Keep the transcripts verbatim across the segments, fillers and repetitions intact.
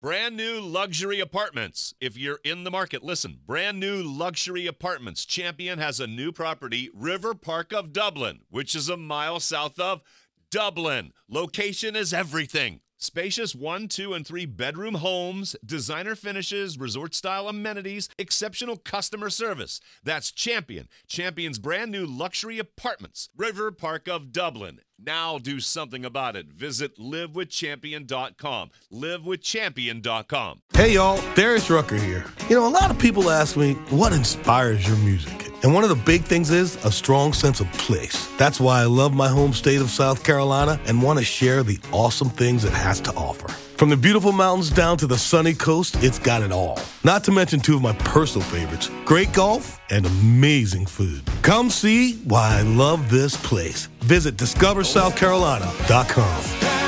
Brand new luxury apartments. If you're in the market, listen. Brand new luxury apartments. Champion has a new property, River Park of Dublin, which is a mile south of Dublin. Location is everything. Spacious one, two, and three bedroom homes, designer finishes, resort-style amenities, exceptional customer service. That's Champion. Champion's brand new luxury apartments. River Park of Dublin. Now do something about it. Visit live with champion dot com. live with champion dot com. Hey, y'all. Darius Rucker here. You know, a lot of people ask me, what inspires your music? And one of the big things is a strong sense of place. That's why I love my home state of South Carolina and want to share the awesome things it has to offer. From the beautiful mountains down to the sunny coast, it's got it all. Not to mention two of my personal favorites, great golf and amazing food. Come see why I love this place. Visit discover south carolina dot com.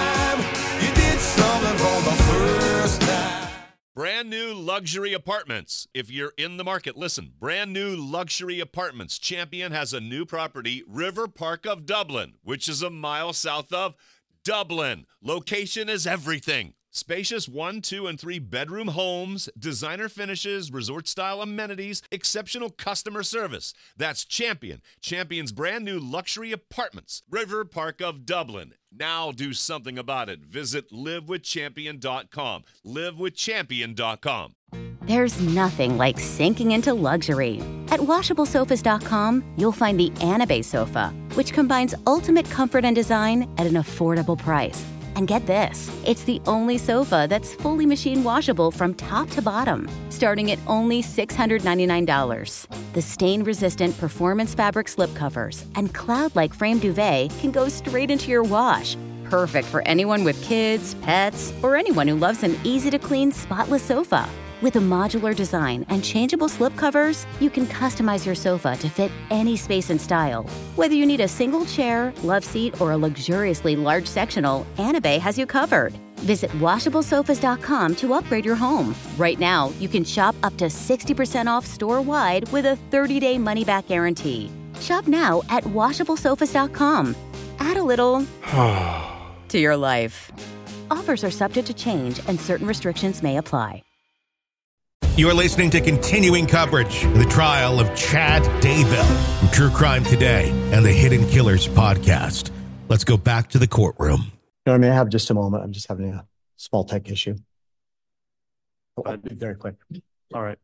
Brand new luxury apartments. If you're in the market, listen. Brand new luxury apartments. Champion has a new property, River Park of Dublin, which is a mile south of Dublin. Location is everything. Spacious one, two, and three bedroom homes, designer finishes, resort-style amenities, exceptional customer service. That's Champion. Champion's brand new luxury apartments. River Park of Dublin. Now do something about it. Visit live with champion dot com. live with champion dot com. There's nothing like sinking into luxury. At washable sofas dot com, you'll find the Anabay sofa, which combines ultimate comfort and design at an affordable price. And get this, it's the only sofa that's fully machine washable from top to bottom, starting at only six hundred ninety-nine dollars. The stain-resistant performance fabric slipcovers and cloud-like frame duvet can go straight into your wash. Perfect for anyone with kids, pets, or anyone who loves an easy-to-clean, spotless sofa. With a modular design and changeable slipcovers, you can customize your sofa to fit any space and style. Whether you need a single chair, love seat, or a luxuriously large sectional, Anabay has you covered. Visit washable sofas dot com to upgrade your home. Right now, you can shop up to sixty percent off store-wide with a thirty-day money-back guarantee. Shop now at washable sofas dot com. Add a little to your life. Offers are subject to change and certain restrictions may apply. You're listening to continuing coverage of the trial of Chad Daybell from True Crime Today and the Hidden Killers podcast. Let's go back to the courtroom. You know, I mean, I have just a moment. I'm just having a small tech issue. Oh, I'll be very quick. All right.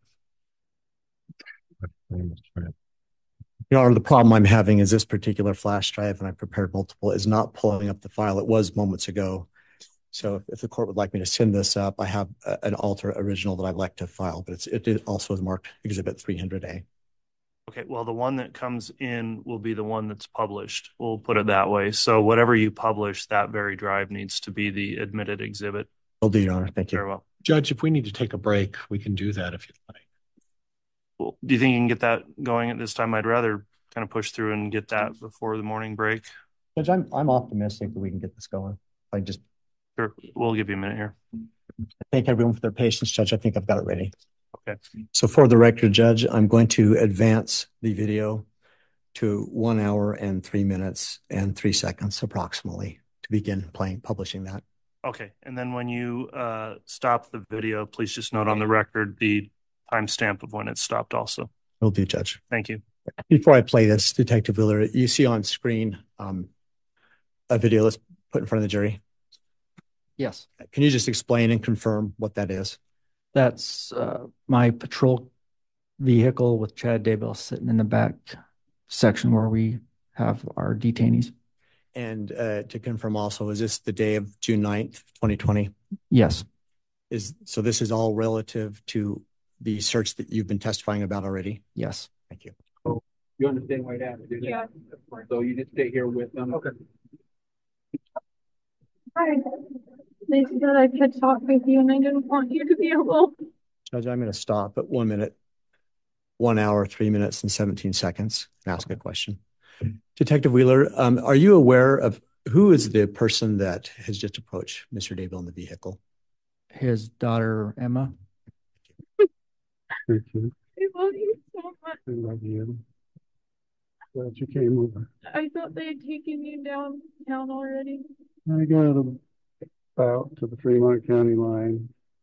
You know, the problem I'm having is this particular flash drive, and I prepared multiple, is not pulling up the file. It was moments ago. So if, if the court would like me to send this up, I have a, an alter original that I'd like to file, but it's, it also is marked Exhibit three hundred A. Okay, well, the one that comes in will be the one that's published. We'll put it that way. So whatever you publish, that very drive needs to be the admitted exhibit. Will do, Your Honor. Thank you. Very well. Judge, if we need to take a break, we can do that if you'd like. Well, do you think you can get that going at this time? I'd rather kind of push through and get that before the morning break. Judge, I'm, I'm optimistic that we can get this going. I just... Sure, we'll give you a minute here. I thank everyone for their patience, Judge. I think I've got it ready. Okay. So for the record, Judge, I'm going to advance the video to one hour and three minutes and three seconds approximately to begin playing, publishing that. Okay. And then when you uh, stop the video, please just note on the record the timestamp of when it stopped also. Will do, Judge. Thank you. Before I play this, Detective Wheeler, you see on screen um, a video that's put in front of the jury. Yes. Can you just explain and confirm what that is? That's uh, my patrol vehicle with Chad Daybell sitting in the back section where we have our detainees. And uh, to confirm also, is this the day of June ninth, twenty twenty? Yes. Is so this is all relative to the search that you've been testifying about already? Yes. Thank you. Oh, you understand why I have to do that? Yeah. So you just stay here with them? Okay. Hi. They said I could talk with you and I didn't want you to be alone. Judge, I'm going to stop at one minute, one hour, three minutes and seventeen seconds and ask a question. Detective Wheeler, um, are you aware of who is the person that has just approached Mister Daybell in the vehicle? His daughter, Emma. Thank you. I love you so much. I love you. Glad you came over. I thought they had taken you downtown already. I got them out to the Fremont County line.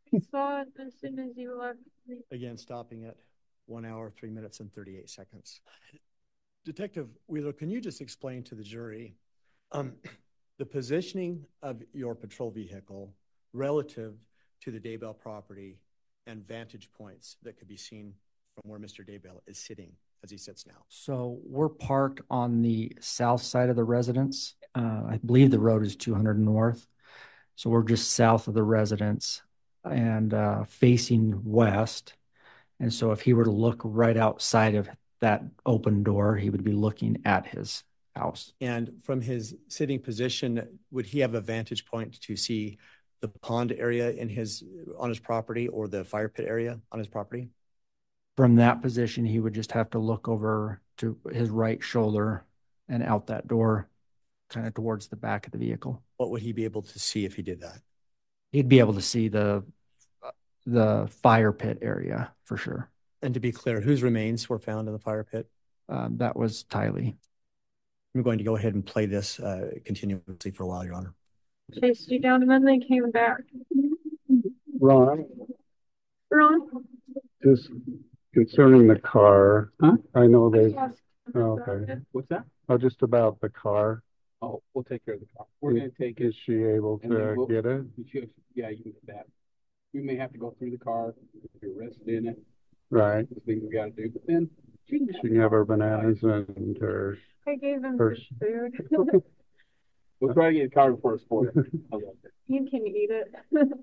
I saw it as soon as you left. Again, stopping at one hour, three minutes, and thirty-eight seconds. Detective Wheeler, can you just explain to the jury um, the positioning of your patrol vehicle relative to the Daybell property and vantage points that could be seen from where Mister Daybell is sitting as he sits now? So we're parked on the south side of the residence. Uh, I believe the road is two hundred north. So we're just south of the residence and uh, facing west. And so if he were to look right outside of that open door, he would be looking at his house. And from his sitting position, would he have a vantage point to see the pond area in his on his property or the fire pit area on his property? From that position, he would just have to look over to his right shoulder and out that door, kind of towards the back of the vehicle. What would he be able to see if he did that? He'd be able to see the the fire pit area for sure. And to be clear, whose remains were found in the fire pit? Um, that was Tylee. I'm going to go ahead and play this uh, continuously for a while, Your Honor. Chased you down and then they came back. Ron, Ron? just concerning the car, Huh? I know they, Yes. oh, okay. What's that? Oh, just about the car. Oh, we'll take care of the car. We're gonna take it. Is she able and then to we'll- get it? She- Yeah, you can get that. We may have to go through the car, if you're rested in it, Right. the things we gotta do, but then she can She can have her bananas and her, I gave him her, the food. We'll try to get a car before it's spoiled. How's that? You can eat it.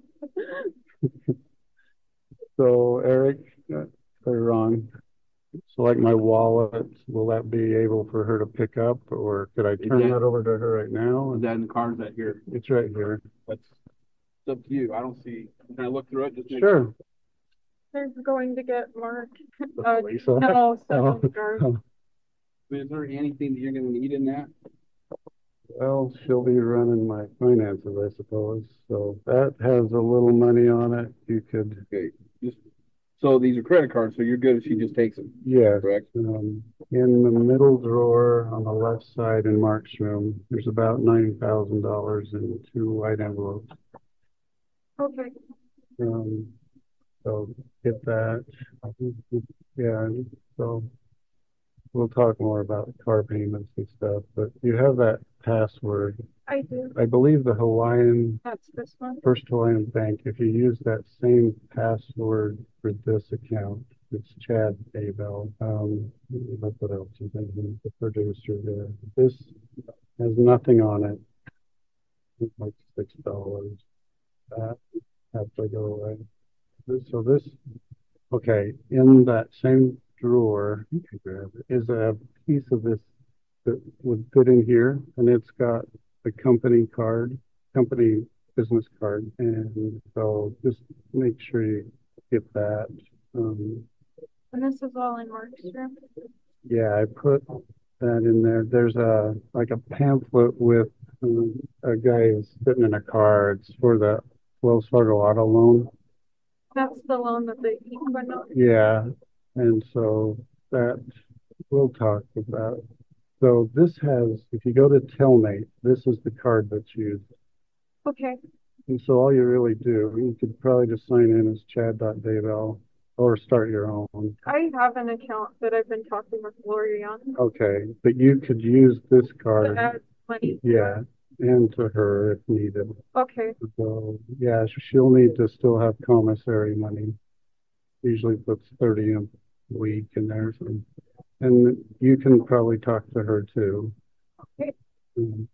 so Eric, uh, or Ron, so like my wallet, will that be able for her to pick up, or could I turn that- that over to her right now? Is that in the car, is that here? It's right here. That's, it's up to you. I don't see, can I look through it? Just make Sure. They're going to get Mark. Uh, Lisa? no, Oh, so Garth. oh. Is there anything that you're gonna need in that? Well, she'll be running my finances, I suppose. So that has a little money on it. You could, Okay, just, so these are credit cards, so you're good if she just takes them, yes. correct? Um, in the middle drawer on the left side in Mark's room, there's about ninety thousand dollars in two white envelopes. Okay. Um, so get that. Yeah, so we'll talk more about car payments and stuff, but you have that password. I do. I believe the Hawaiian, That's this one. First Hawaiian Bank, if you use that same password for this account, it's Chad Daybell. Um, look what else is in here, the producer there. This has nothing on it. It's like six dollars. That has to go away. This, so this, okay, in that same drawer is a piece of this that would fit in here, and it's got the company card, company business card, and so just make sure you get that. Um, And this is all in Mark's room. yeah, I put that in there. There's a like a pamphlet with um, a guy who's sitting in a car. It's for the Wells Fargo auto loan. That's the loan that they went on. Yeah, and so that we'll talk about. So this has, if you go to Telmate, this is the card that's used. Okay. And so all you really do, you could probably just sign in as chad.daybell or start your own. I have an account that I've been talking with Lori on. Okay, but you could use this To card, add money. yeah, and to her if needed. Okay. So yeah, she'll need to still have commissary money. Usually puts thirty a week in there. So. And you can probably talk to her too. Okay. Um,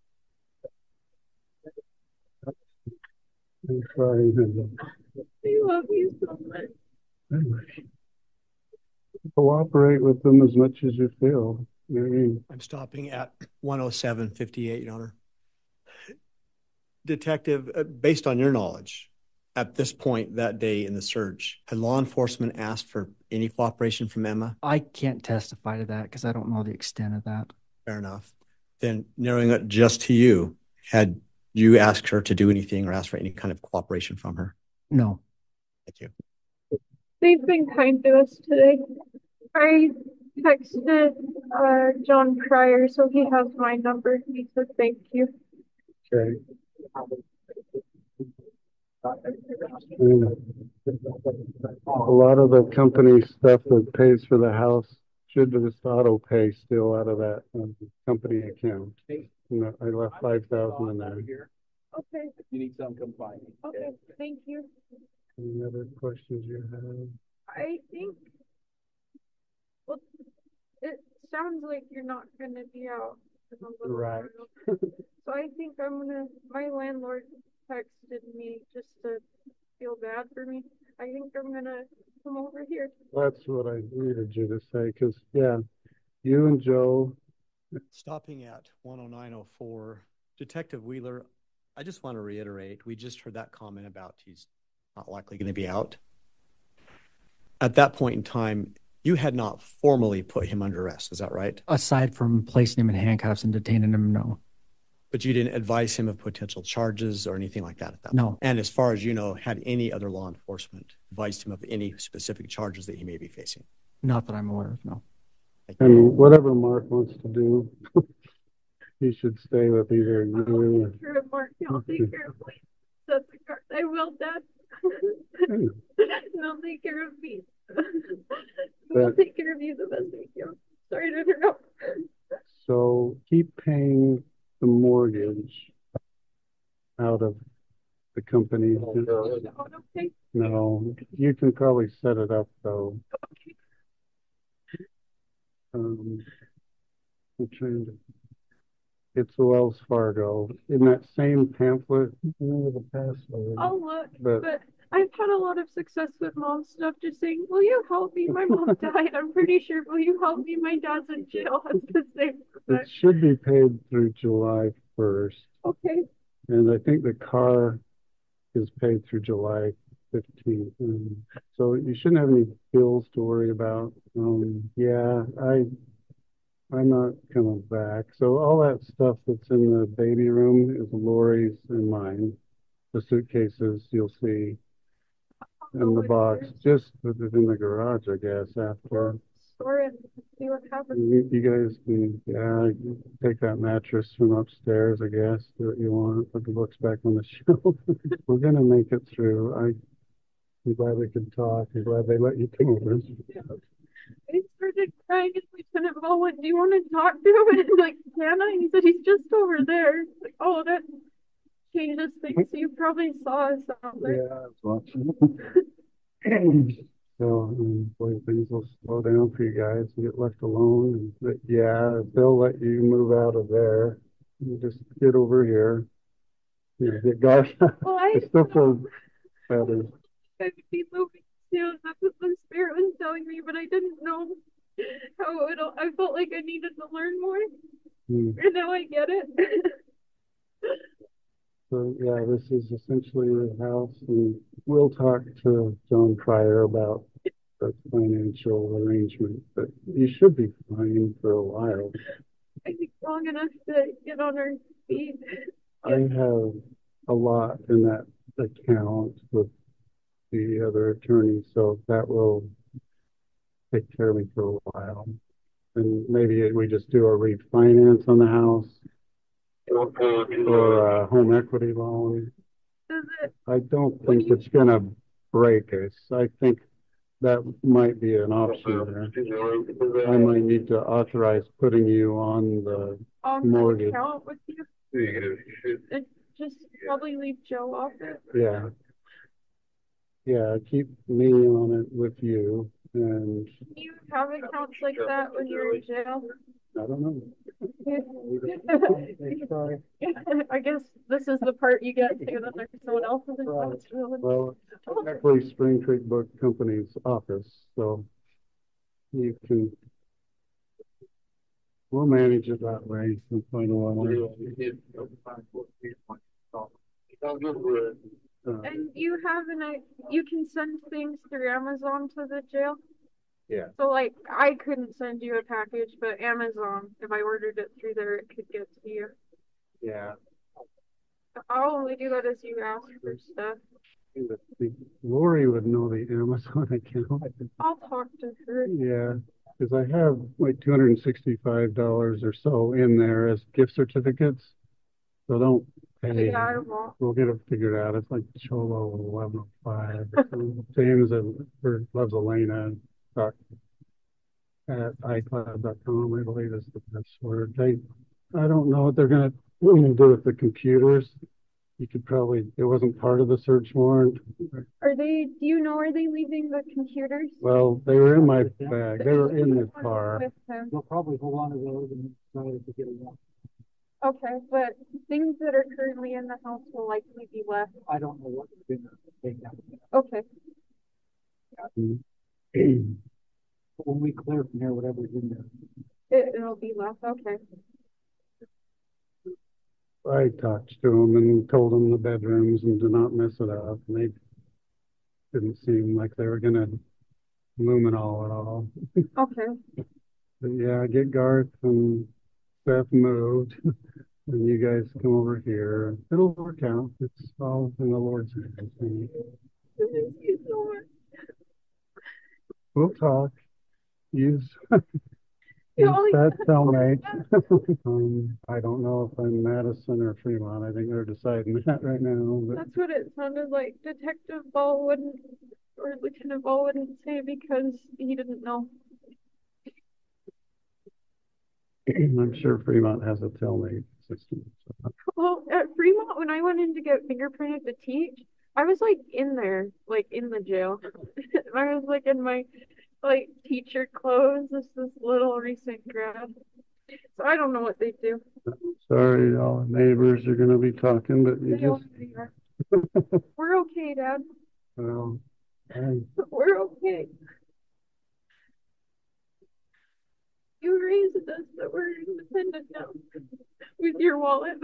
I'm sorry. I love you so much. Cooperate with them as much as you feel. You know what I mean? I'm stopping at one oh seven fifty-eight, Your Honor. Detective, uh, based on your knowledge, at this point that day in the search, had law enforcement asked for any cooperation from Emma? I can't testify to that because I don't know the extent of that. Fair enough. Then narrowing it just to you, had you asked her to do anything or asked for any kind of cooperation from her? No. Thank you. They've been kind to us today. I texted uh, John Pryor, so he has my number. He said thank you. Okay. And a lot of the company stuff that pays for the house should just auto pay still out of that um, company account. You know, I left five thousand in there. Okay. If you need some, come find me. Okay. Thank you. Any other questions you have? I think. Well, it sounds like you're not gonna be out. Right. So I think I'm gonna. My landlord texted me just to feel bad for me. I think I'm gonna come over here. That's what I needed you to say, because, yeah, you and Joe. Stopping at one oh nine oh four, Detective Wheeler, I just want to reiterate, we just heard that comment about he's not likely going to be out. At that point in time, you had not formally put him under arrest, is that right? Aside from placing him in handcuffs and detaining him, no. But you didn't advise him of potential charges or anything like that at that No. point? And as far as you know, had any other law enforcement advised him of any specific charges that he may be facing? Not that I'm aware of, no. And whatever Mark wants to do, he should stay with either you. I'll take care of Mark. I'll take care of me. That's the card. I will, Dad. And I'll take care of me. We'll But- take care of you the best we can. Sorry to interrupt. So keep paying the mortgage out of the company. Okay. No, you can probably set it up though. Um, I'm trying to. It's Wells Fargo. In that same pamphlet, remember the password. I'll look, But- but I've had a lot of success with mom stuff. Just saying, will you help me? My mom died. I'm pretty sure. Will you help me? My dad's in jail. It's the same. It should be paid through July first. Okay. And I think the car is paid through July fifteenth. Um, so you shouldn't have any bills to worry about. Um, yeah, I, I'm not coming back. So all that stuff that's in the baby room is Lori's and mine. The suitcases you'll see in the box, just put it in the garage, I guess, after. Store it. See what happens. You, you guys can, yeah, take that mattress from upstairs, I guess, do what you want, put the books back on the shelf. We're gonna make it through. I, I'm glad we could talk. I'm glad they let you come over. I started crying and Lieutenant Ball went, do you want to talk to him? And I'm like, can I? He said, he's just over there. Like, oh, that changes things. So you probably saw us out there. Yeah, I was watching. So, um, boy, things will slow down for you guys and get left alone. And, but yeah, they'll let you move out of there. You just get over here. You know, get guard. Well, I It still feels better. I would be moving soon. That's what the spirit was telling me, but I didn't know how it all. I felt like I needed to learn more, Hmm. and now I get it. So yeah, this is essentially your house, and we'll talk to John Pryor about the financial arrangement, but you should be fine for a while. I think long enough to get on our feet. I have a lot in that account with the other attorney, so that will take care of me for a while. And maybe we just do a refinance on the house or a home equity loan. Does it? I don't think it's gonna break us. I think that might be an option there. I might need to authorize putting you on the On the mortgage. account with you? And just probably leave Joe off it. Yeah. Yeah, keep me on it with you, and Do you have accounts like that when you're in jail? I don't know. I guess this is the part you get to that there's someone else's accounts. Really. Well, technically Spring Creek Book Company's office, so you can, we'll manage it that way and find a way. Uh, And you have an, I- you can send things through Amazon to the jail? Yeah. So like, I couldn't send you a package, but Amazon, if I ordered it through there, it could get to you. Yeah. I'll only do that as you ask for stuff. Lori would know the Amazon account. I'll talk to her. Yeah, because I have like two hundred and sixty-five dollars or so in there as gift certificates. So don't Hey, Yeah, I won't. we'll get it figured out. It's like Cholo eleven oh five. James at loves Elena. Dot at iCloud dot com, I believe is the password. They, I don't know what they're gonna do with the computers. You could probably, it wasn't part of the search warrant. Are they, do you know, are they leaving the computers? Well, they were in my bag. They were in the car. With him? They'll probably hold on to those and try to get it out. Okay, but things that are currently in the house will likely be left. I don't know what's been taken out. Okay. When we clear from here, whatever's in there. It, it'll be left, okay. I talked to them and told them the bedrooms and to not mess it up. And they didn't seem like they were gonna luminol at all. Okay. But yeah, get Garth and Seth moved, and you guys come over here. It'll work out. It's all in the Lord's hands. Thank you so much. We'll talk. Use, You use only- that cellmate. um, I don't know if I'm Madison or Fremont. I think they're deciding that right now. But That's what it sounded like. Detective Ball wouldn't, or Lieutenant Ball wouldn't say because he didn't know. I'm sure Fremont has a cellmate system. So. Well, at Fremont, when I went in to get fingerprinted to teach, I was like in there, like in the jail. I was like in my like teacher clothes. This this little recent grad. So I don't know what they do. Sorry, all the neighbors are going to be talking, but you They just. already are. We're okay, Dad. Well, I, We're okay. You raised us that we're independent now with your wallet.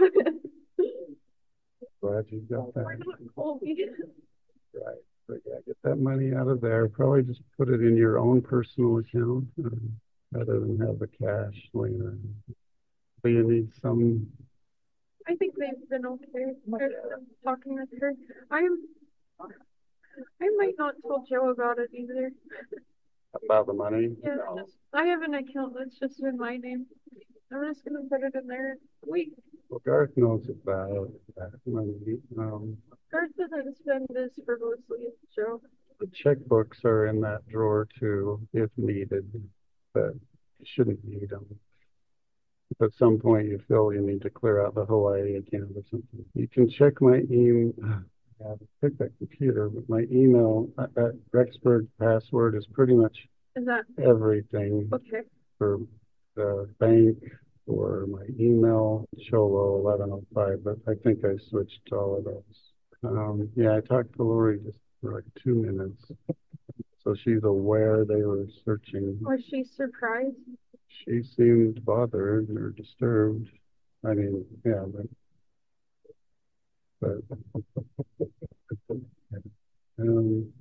glad you got that. We're not Colby. Right. But yeah, get that money out of there. Probably just put it in your own personal account um, rather than have the cash laying around. So you need some. I think they've been okay. They're talking with her. I'm. I might not tell Joe about it either. About the money? Yeah, No. just, I have an account that's just in my name. I'm just gonna put it in there. Wait, Well, Garth knows about that money. Um, Garth doesn't spend this frivolously, Joe. the checkbooks are in that drawer too, if needed, but you shouldn't need them. If at some point you feel you need to clear out the Hawaii account or something, you can check my email. I have to pick that computer, but my email, that, that Rexburg password is pretty much Is that everything okay? for the bank or my email, Cholo eleven oh five, but I think I switched to all of those. Um, yeah, I talked to Lori just for like two minutes. So she's aware they were searching. Was she surprised? She seemed bothered or disturbed. I mean, yeah, but but um,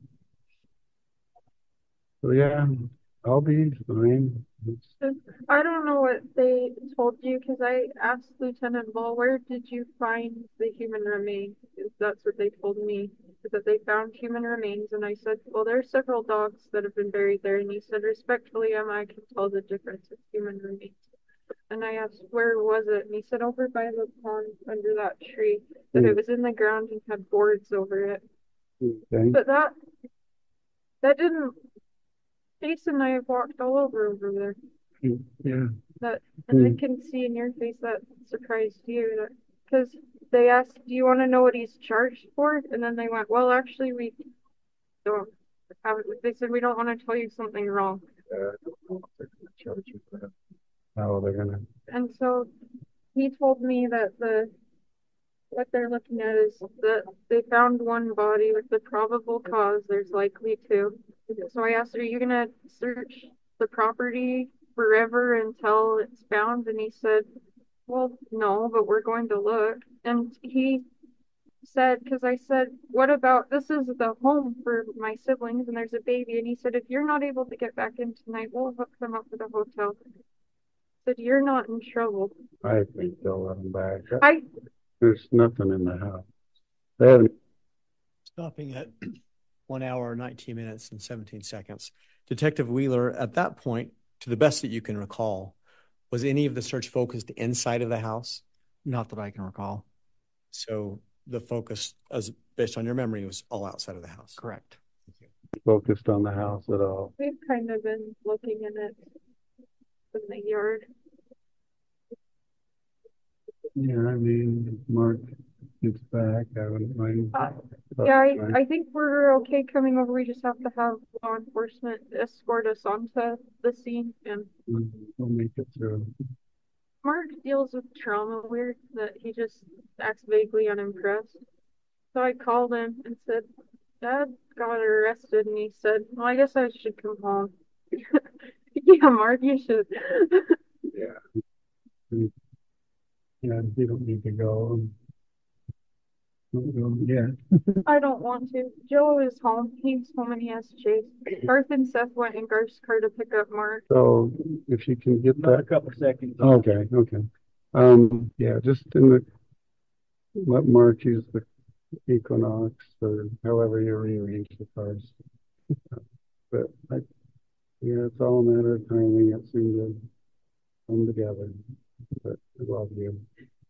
so yeah, I'll be fine. It's, I don't know what they told you because I asked Lieutenant Ball, where did you find the human remains? That's what they told me, is that they found human remains. And I said, well, there are several dogs that have been buried there. And he said, respectfully, Emma, I can tell the difference. It's human remains. And I asked, where was it? And he said, over by the pond under that tree. That it was in the ground and had boards over it. okay. But that, that didn't, Jason and I have walked all over over there. Yeah. That, and I Hmm. can see in your face that surprised you, that because they asked, do you want to know what he's charged for? And then they went, well, actually, we don't have it. They said, we don't want to tell you something wrong. Uh, they're gonna charge you for that. How they're gonna. And so he told me that the what they're looking at is that they found one body with the probable cause. There's likely two. So I asked, are you gonna search the property forever until it's found? And he said, well, no, but we're going to look. And he said, because I said, what about, this is the home for my siblings and there's a baby. And he said, if you're not able to get back in tonight, we'll hook them up with a hotel. Said, you're not in trouble. I think they'll let them back. I There's nothing in the house. They haven't. Stopping at one hour, nineteen minutes, and seventeen seconds. Detective Wheeler, at that point, to the best that you can recall, was any of the search focused inside of the house? Not that I can recall. So the focus, as based on your memory, was all outside of the house. Correct. Focused on the house at all? We've kind of been looking in it in the yard. Yeah, I mean, Mark gets back, I wouldn't mind. Uh, yeah, I, I think we're okay coming over. We just have to have law enforcement escort us onto the scene, and we'll make it through. Mark deals with trauma weird that he just acts vaguely unimpressed. So I called him and said, Dad got arrested, and he said, well, I guess I should come home. Yeah, Mark, you should. Yeah. Yeah, you don't need to go. Don't go yet. I don't want to. Joe is home. He's home and he has Chase. Garth and Seth went in Garth's car to pick up Mark. So if you can get Another that. couple seconds. Okay, okay. Um, yeah, just in the, let Mark use the Equinox or however you rearrange the cars. But I, yeah, it's all a matter of timing. It seemed to come together. But I love you.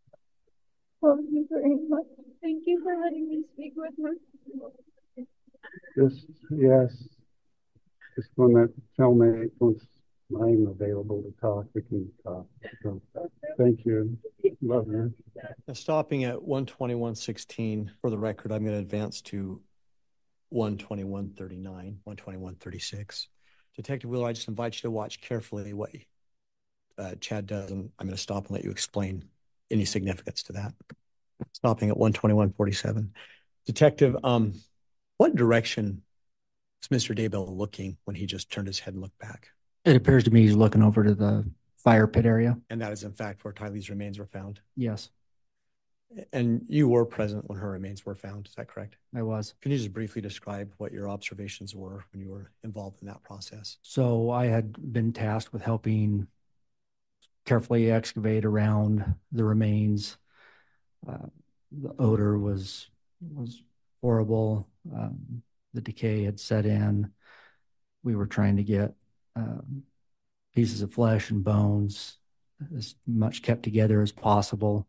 Love you very much. Thank you for letting me speak with him. Just, yes. Just when that cellmate, once I'm available to talk, we can talk. So, thank you. Love you. Now, stopping at one twenty-one sixteen, for the record, I'm going to advance to one twenty-one thirty-nine, one twenty-one thirty-six. Detective Wheeler, I just invite you to watch carefully what uh, Chad does, and I'm going to stop and let you explain any significance to that. Stopping at one twenty-one forty-seven. Detective, um, what direction is Mister Daybell looking when he just turned his head and looked back? It appears to me he's looking over to the fire pit area. And that is, in fact, where Tylee's remains were found? Yes. And you were present when her remains were found, is that correct? I was. Can you just briefly describe what your observations were when you were involved in that process? So I had been tasked with helping carefully excavate around the remains. Uh, the odor was was horrible. Um, the decay had set in. We were trying to get um, pieces of flesh and bones as much kept together as possible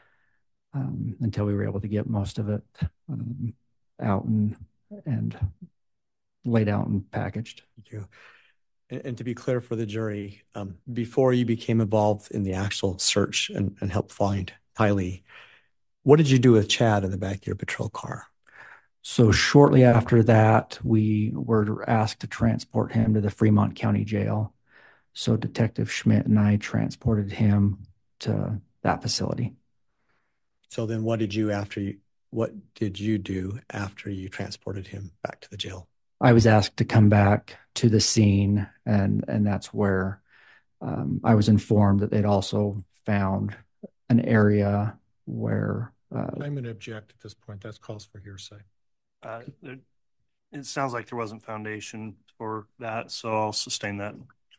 um, until we were able to get most of it um, out and and laid out and packaged. Thank you. And, and to be clear for the jury, um, before you became involved in the actual search and, and helped find Tylee, what did you do with Chad in the back of your patrol car? So shortly after that, we were asked to transport him to the Fremont County Jail. So Detective Schmidt and I transported him to that facility. So then what did you after you what did you do after you transported him back to the jail? I was asked to come back to the scene, and and that's where um, I was informed that they'd also found an area where uh, I'm going to object at this point. That calls for hearsay. Uh, it, it sounds like there wasn't foundation for that, so I'll sustain that.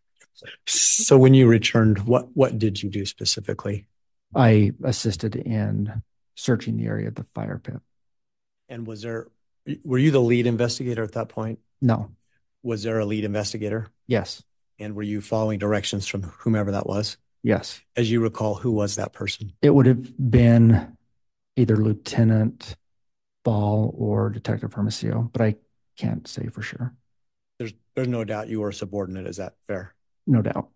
So when you returned, what what did you do specifically? I assisted in searching the area of the fire pit. And was there, were you the lead investigator at that point? No. Was there a lead investigator? Yes. And were you following directions from whomever that was? Yes. As you recall, who was that person? It would have been either Lieutenant Ball or Detective Hermosillo, but I can't say for sure. There's there's no doubt you were a subordinate. Is that fair? No doubt.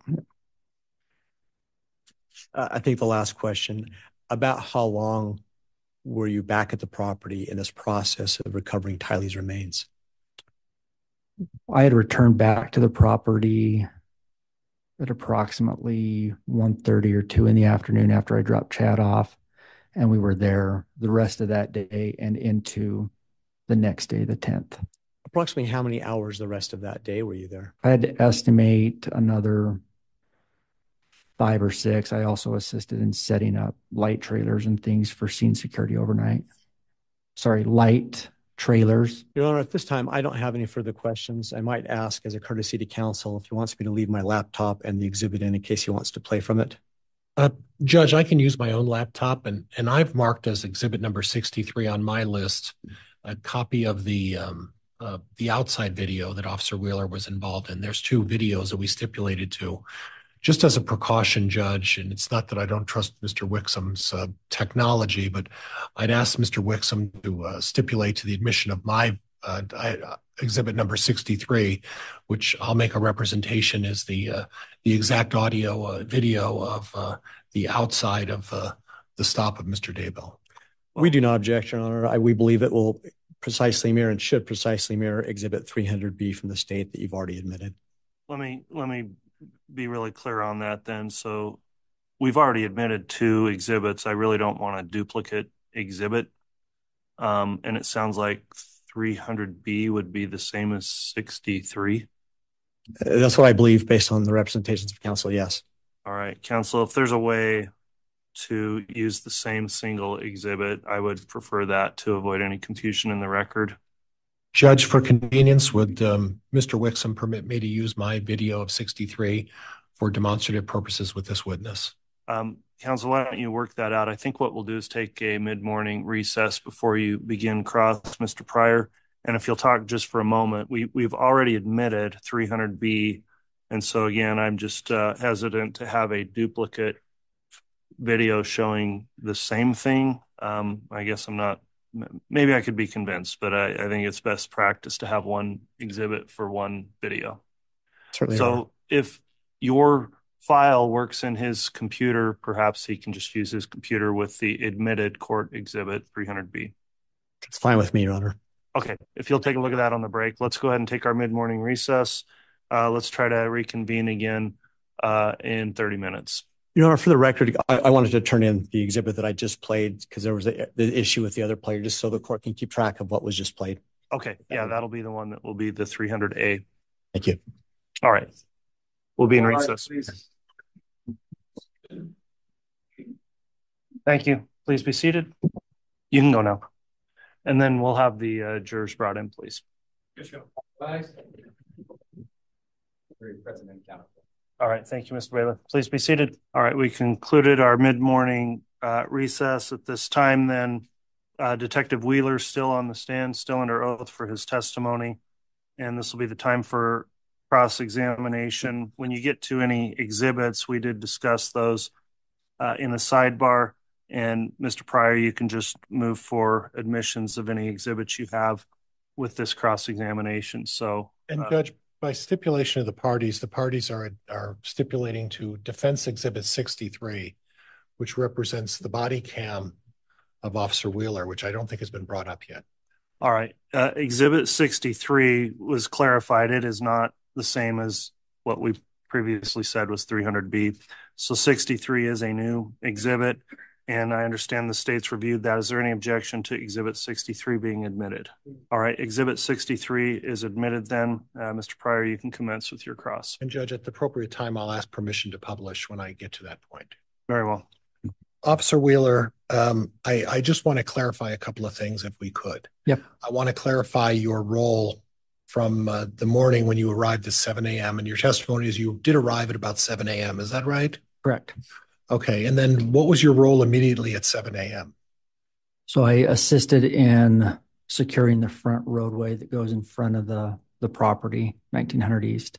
Uh, I think the last question, about how long were you back at the property in this process of recovering Tylee's remains? I had returned back to the property at approximately one thirty or two in the afternoon after I dropped Chad off, and we were there the rest of that day and into the next day, the tenth. Approximately how many hours the rest of that day were you there? I had to estimate another five or six. I also assisted in setting up light trailers and things for scene security overnight. Sorry, light trailers. Your Honor, at this time, I don't have any further questions. I might ask as a courtesy to counsel if he wants me to leave my laptop and the exhibit in in case he wants to play from it. Uh, Judge, I can use my own laptop, and, and I've marked as exhibit number sixty-three on my list a copy of the um, uh, the outside video that Officer Wheeler was involved in. There's two videos that we stipulated to. just as a precaution, Judge, and it's not that I don't trust Mister Wixom's uh, technology, but I'd ask Mister Wixom to uh, stipulate to the admission of my uh, I, uh, exhibit number sixty-three, which I'll make a representation is the uh, the exact audio uh, video of uh, the outside of uh, the stop of Mister Daybell. We do not object, Your Honor. I, we believe it will precisely mirror and should precisely mirror Exhibit three hundred B from the state that you've already admitted. Let me let me be really clear on that then. So we've already admitted two exhibits. I really don't want a duplicate exhibit. Um, and it sounds like three hundred B would be the same as sixty-three. That's what I believe based on the representations of counsel, yes. All right, counsel, if there's a way to use the same single exhibit, I would prefer that to avoid any confusion in the record. Judge, for convenience, would um, Mister Wixom permit me to use my video of sixty-three for demonstrative purposes with this witness? Um, counsel, why don't you work that out? I think what we'll do is take a mid-morning recess before you begin cross, Mister Pryor. And if you'll talk just for a moment, we, we've already admitted three hundred B. And so again, I'm just uh, hesitant to have a duplicate video showing the same thing. Um, I guess I'm not, maybe I could be convinced, but I, I think it's best practice to have one exhibit for one video. Certainly. So are. if your file works in his computer, perhaps he can just use his computer with the admitted court exhibit three hundred B. It's fine with me, Your Honor. Okay, if you'll take a look at that on the break, let's go ahead and take our mid-morning recess. Uh, let's try to reconvene again uh, in thirty minutes. Your Honor, for the record, I, I wanted to turn in the exhibit that I just played because there was a, the issue with the other player, just so the court can keep track of what was just played. Okay, yeah, that'll be the one that will be the three hundred A. Thank you. All right, we'll be in recess. Thank you. Please be seated. You can go now. And then we'll have the uh, jurors brought in, please. All right. Thank you, Mister Bailiff. Please be seated. All right. We concluded our mid-morning uh, recess at this time. Then uh, Detective Wheeler still on the stand, still under oath for his testimony. And this will be the time for cross-examination. When you get to any exhibits, we did discuss those uh, in the sidebar. And Mister Pryor, you can just move for admissions of any exhibits you have with this cross-examination. So, and uh, Judge, by stipulation of the parties, the parties are are stipulating to Defense Exhibit sixty-three, which represents the body cam of Officer Wheeler, which I don't think has been brought up yet. All right. Uh, exhibit sixty-three was clarified. It is not the same as what we previously said was three hundred B. So sixty-three is a new exhibit. And I understand the state's reviewed that. Is there any objection to Exhibit sixty-three being admitted? All right, Exhibit sixty-three is admitted then. Uh, Mister Pryor, you can commence with your cross. And Judge, at the appropriate time, I'll ask permission to publish when I get to that point. Very well. Officer Wheeler, um, I, I just want to clarify a couple of things if we could. Yep. I want to clarify your role from uh, the morning when you arrived at seven a.m. and your testimony is you did arrive at about seven a.m. Is that right? Correct. Okay. And then what was your role immediately at seven a.m.? So I assisted in securing the front roadway that goes in front of the, the property, nineteen hundred East.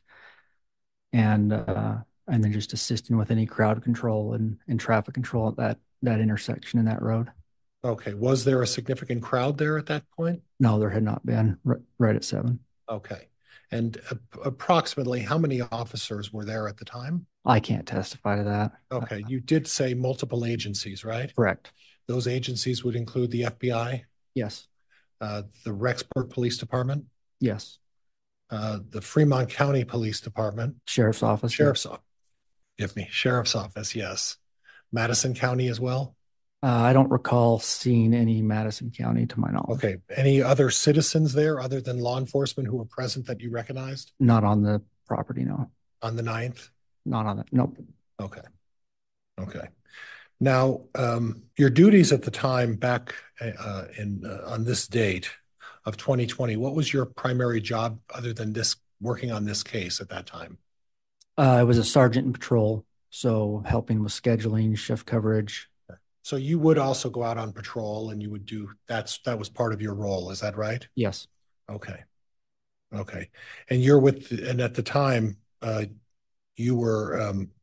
And uh, and then just assisting with any crowd control and, and traffic control at that, that intersection in that road. Okay. Was there a significant crowd there at that point? No, there had not been r- right at seven. Okay. And uh, approximately how many officers were there at the time? I can't testify to that. Okay. You did say multiple agencies, right? Correct. Those agencies would include the F B I? Yes. Uh, the Rexburg Police Department? Yes. Uh, the Fremont County Police Department? Sheriff's Office. Sheriff's Office. Give me. Sheriff's Office, yes. Madison County as well? Uh, I don't recall seeing any Madison County to my knowledge. Okay. Any other citizens there other than law enforcement who were present that you recognized? Not on the property, no. On the ninth? Not on that. Nope. Okay. Okay. Now, um, your duties at the time back uh, in uh, on this date of twenty twenty, what was your primary job other than this working on this case at that time? Uh, I was a sergeant in patrol, so helping with scheduling, shift coverage. So you would also go out on patrol and you would do, that's, that was part of your role. Is that right? Yes. Okay. Okay. And you're with, and at the time, uh, you were um,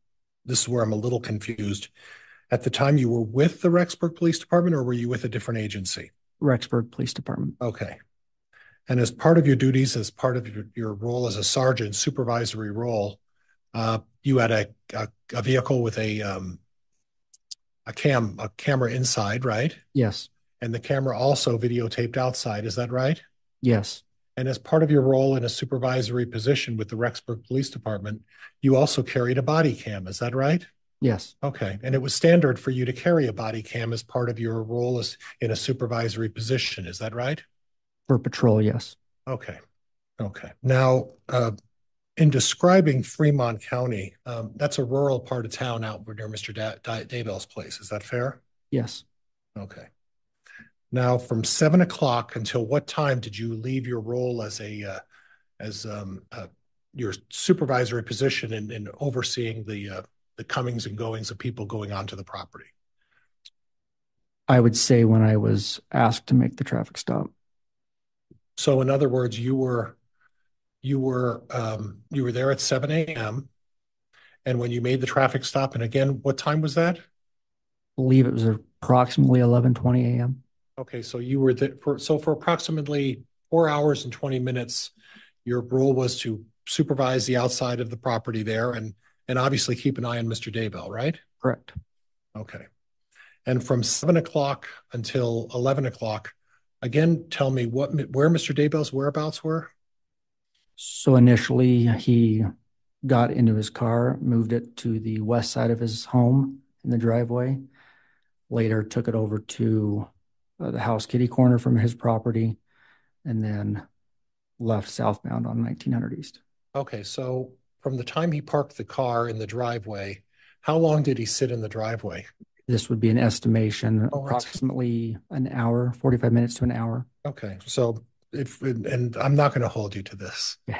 this is where I'm a little confused. At the time, you were with the Rexburg Police Department, or were you with a different agency? Rexburg Police Department. Okay. And as part of your duties, as part of your, your role as a sergeant, supervisory role, uh, you had a, a, a vehicle with a um, a cam a camera inside, right? Yes. And the camera also videotaped outside. Is that right? Yes. And as part of your role in a supervisory position with the Rexburg Police Department, you also carried a body cam. Is that right? Yes. Okay. And it was standard for you to carry a body cam as part of your role as in a supervisory position. Is that right? For patrol, yes. Okay. Okay. Now, uh, in describing Fremont County, um, that's a rural part of town out near Mister Da- Da- Daybell's place. Is that fair? Yes. Okay. Now, from seven o'clock until what time did you leave your role as a uh, as um, uh, your supervisory position in, in overseeing the uh, the comings and goings of people going onto the property? I would say when I was asked to make the traffic stop. So, in other words, you were you were um, you were there at seven a m and when you made the traffic stop, and again, what time was that? I believe it was approximately eleven twenty a m Okay, so you were there for so for approximately four hours and twenty minutes. Your role was to supervise the outside of the property there, and and obviously keep an eye on Mister Daybell, right? Correct. Okay, and from seven o'clock until eleven o'clock, again, tell me what where Mister Daybell's whereabouts were. So initially, he got into his car, moved it to the west side of his home in the driveway. Later, took it over to uh, the house kitty corner from his property, and then left southbound on nineteen hundred East. Okay, so from the time he parked the car in the driveway, how long did he sit in the driveway? This would be an estimation, Oh, that's- approximately an hour, forty-five minutes to an hour. Okay, so if and I'm not going to hold you to this. Yeah.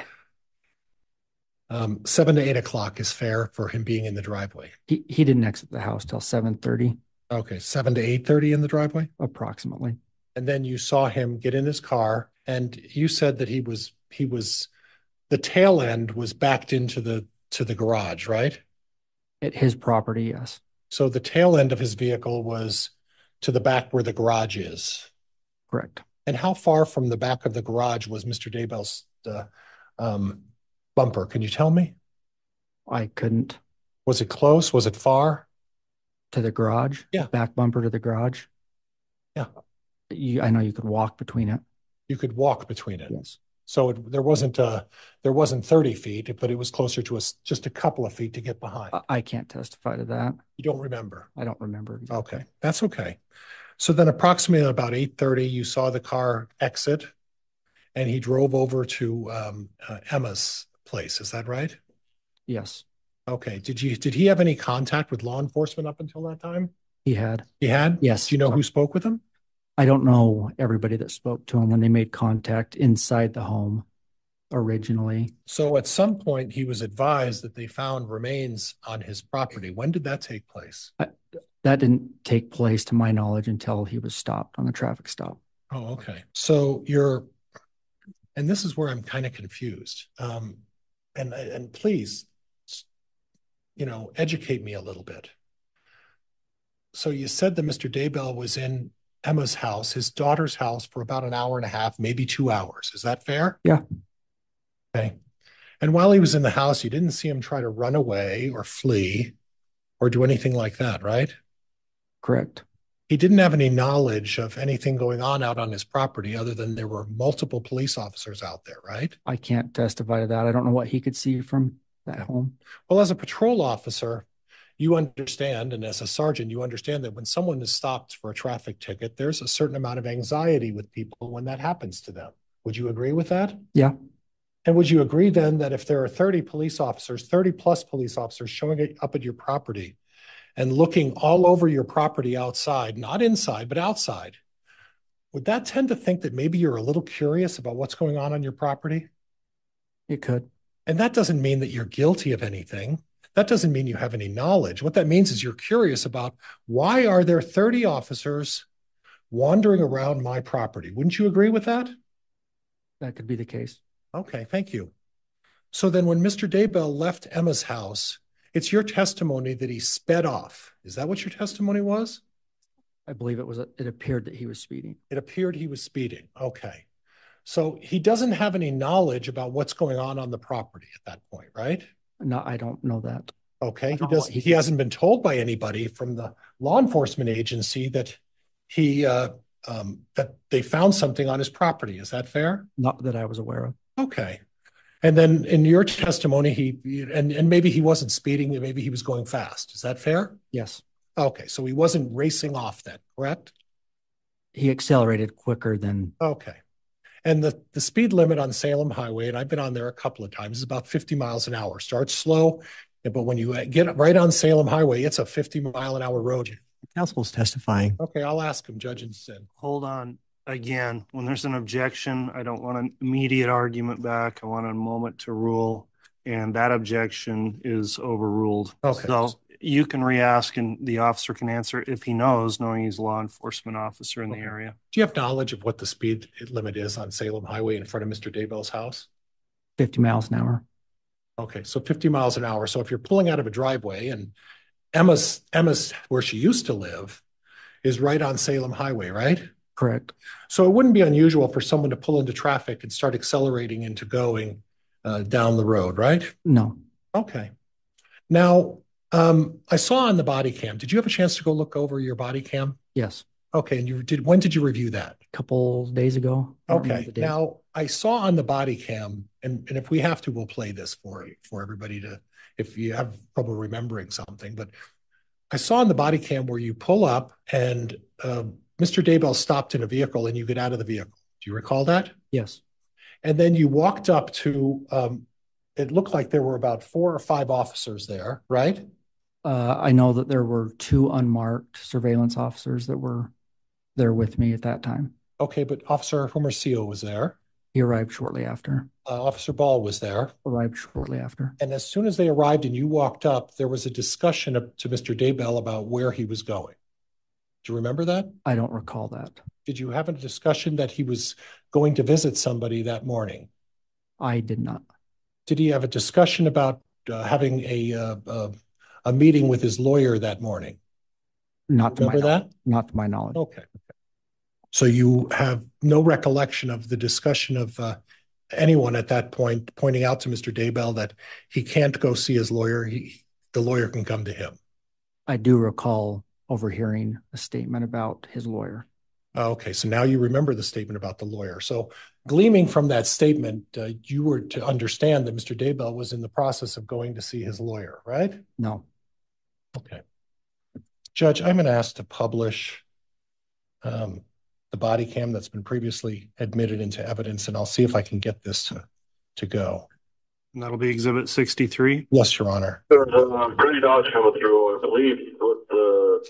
Um, seven to eight o'clock is fair for him being in the driveway. He he didn't exit the house till seven thirty, Okay, seven to eight thirty in the driveway, approximately. and then you saw him get in his car, and you said that he was he was the tail end was backed into the to the garage, right? At his property, yes. So the tail end of his vehicle was to the back where the garage is. Correct. And how far from the back of the garage was Mister Daybell's uh, um, bumper? Can you tell me? I couldn't. Was it close? Was it far? To the garage? Yeah. Back bumper to the garage? Yeah. You, I know you could walk between it. You could walk between it. Yes. So it, there wasn't uh there wasn't thirty feet, but it was closer to us, just a couple of feet to get behind. I, I can't testify to that. You don't remember? I don't remember. Exactly. Okay, that's okay. So then approximately about eight thirty, you saw the car exit and he drove over to um, uh, Emma's place. Is that right? Yes, Okay. Did you did he have any contact with law enforcement up until that time? he had. He had? Yes. Do you know who spoke with him? I don't know everybody that spoke to him when they made contact inside the home originally. So at some point he was advised that they found remains on his property. When did that take place? I, that didn't take place to my knowledge until he was stopped on the traffic stop. Oh, okay. So you're, and this is where I'm kind of confused. Um, and and please, you know, educate me a little bit. So you said that Mister Daybell was in Emma's house, his daughter's house, for about an hour and a half, maybe two hours. Is that fair? Yeah. Okay. And while he was in the house, you didn't see him try to run away or flee or do anything like that, right? Correct. He didn't have any knowledge of anything going on out on his property other than there were multiple police officers out there, right? I can't testify to that. I don't know what he could see from that home. Well, as a patrol officer, you understand, and as a sergeant, you understand that when someone is stopped for a traffic ticket, there's a certain amount of anxiety with people when that happens to them. Would you agree with that? Yeah. And would you agree then that if there are thirty police officers, thirty plus police officers showing up at your property and looking all over your property outside, not inside, but outside, would that tend to think that maybe you're a little curious about what's going on on your property? It could. And that doesn't mean that you're guilty of anything. That doesn't mean you have any knowledge. What that means is you're curious about why are there thirty officers wandering around my property? Wouldn't you agree with that? That could be the case. Okay, thank you. So then when Mister Daybell left Emma's house It's your testimony that he sped off. Is that what your testimony was? I believe it was, it appeared that he was speeding. It appeared he was speeding. Okay. So he doesn't have any knowledge about what's going on on the property at that point, right? No, I don't know that. Okay. He does. He, he hasn't been told by anybody from the law enforcement agency that he uh, um, that they found something on his property. Is that fair? Not that I was aware of. Okay. And then in your testimony, he and and maybe he wasn't speeding. Maybe he was going fast. Is that fair? Yes. Okay. So he wasn't racing off then, correct? He accelerated quicker than. Okay. And the, the speed limit on Salem Highway, and I've been on there a couple of times, is about fifty miles an hour. Starts slow, but when you get right on Salem Highway, it's a fifty mile an hour road. Counsel's testifying. Okay, I'll ask him, Judge Ensign. Hold on. Again, when there's an objection, I don't want an immediate argument back. I want a moment to rule, and that objection is overruled. Okay. So you can re-ask, and the officer can answer if he knows, knowing he's a law enforcement officer in Okay. the area. Do you have knowledge of what the speed limit is on Salem Highway in front of Mister Daybell's house? fifty miles an hour. Okay, so fifty miles an hour. So if you're pulling out of a driveway and Emma's, Emma's where she used to live is right on Salem Highway, right? Correct. So it wouldn't be unusual for someone to pull into traffic and start accelerating into going uh, down the road, right? No. Okay. Now, um, I saw on the body cam, did you have a chance to go look over your body cam? Yes. Okay, and you did, when did you review that? A couple days ago. I don't remember Okay, the date. now I saw on the body cam, and, and if we have to, we'll play this for for everybody to, if you have trouble remembering something, but I saw on the body cam where you pull up and uh, Mister Daybell stopped in a vehicle and you get out of the vehicle. Do you recall that? Yes. And then you walked up to, um, it looked like there were about four or five officers there, right? Uh, I know that there were two unmarked surveillance officers that were there with me at that time. Okay, but Officer Hermosillo was there. He arrived shortly after. Uh, Officer Ball was there. Arrived shortly after. And as soon as they arrived and you walked up, there was a discussion of, to Mister Daybell about where he was going. Do you remember that? I don't recall that. Did you have a discussion that he was going to visit somebody that morning? I did not. Did he have a discussion about uh, having a uh, uh, a meeting with his lawyer that morning? Not to my Remember knowledge. that? Not to my knowledge. Okay. So you have no recollection of the discussion of uh, anyone at that point pointing out to Mister Daybell that he can't go see his lawyer. He, the lawyer can come to him. I do recall overhearing a statement about his lawyer. Okay, so now you remember the statement about the lawyer. So gleaming from that statement, uh, you were to understand that Mister Daybell was in the process of going to see his lawyer, right? No. Okay. Judge, I'm going to ask to publish um, the body cam that's been previously admitted into evidence, and I'll see if I can get this to, to go. And that'll be Exhibit sixty-three. Yes, Your Honor. There's a pretty dodge coming through, I believe, with the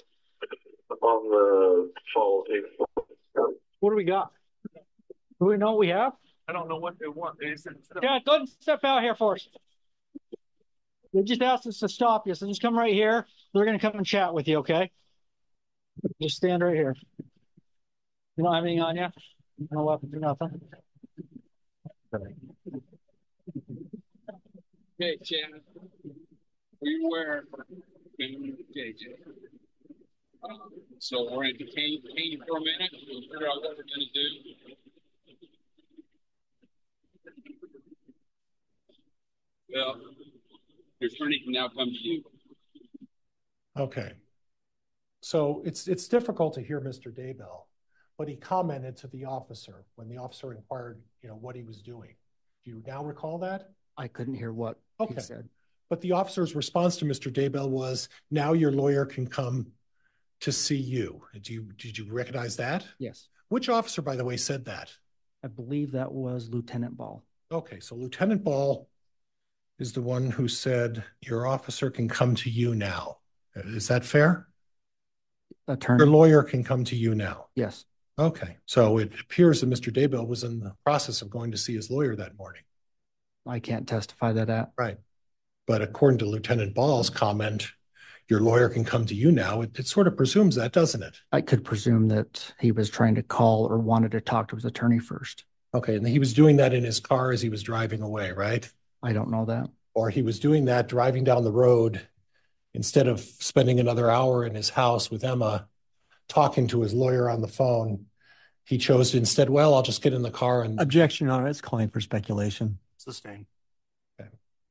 on the follow tape. What do we got? Do we know what we have? I don't know what they want. They said, Yeah, go ahead and step out here for us. They just asked us to stop you, so just come right here. They're going to come and chat with you, okay? Just stand right here. You don't have anything on you? No weapons or nothing? Okay, Chad. Are you aware? Okay, Chad. So we're going to detain, detain you for a minute. We'll figure out what we're going to do. Well, your attorney can now come to you. Okay. So it's it's difficult to hear Mister Daybell, but he commented to the officer when the officer inquired, you know, what he was doing. Do you now recall that? I couldn't hear what Okay. he said. But the officer's response to Mister Daybell was, now your lawyer can come to see you. Did you, did you recognize that? Yes. Which officer, by the way, said that? I believe that was Lieutenant Ball. Okay, so Lieutenant Ball is the one who said, your officer can come to you now. Is that fair? Attorney. Your lawyer can come to you now. Yes. Okay, so it appears that Mister Daybell was in the process of going to see his lawyer that morning. I can't testify to that. Right. But according to Lieutenant Ball's comment, your lawyer can come to you now. It, it sort of presumes that, doesn't it? I could presume that he was trying to call or wanted to talk to his attorney first. Okay, and he was doing that in his car as he was driving away, right? I don't know that. Or he was doing that driving down the road instead of spending another hour in his house with Emma talking to his lawyer on the phone, he chose to instead, well, I'll just get in the car and... Objection, Your Honor. It's calling for speculation. Sustained. Okay.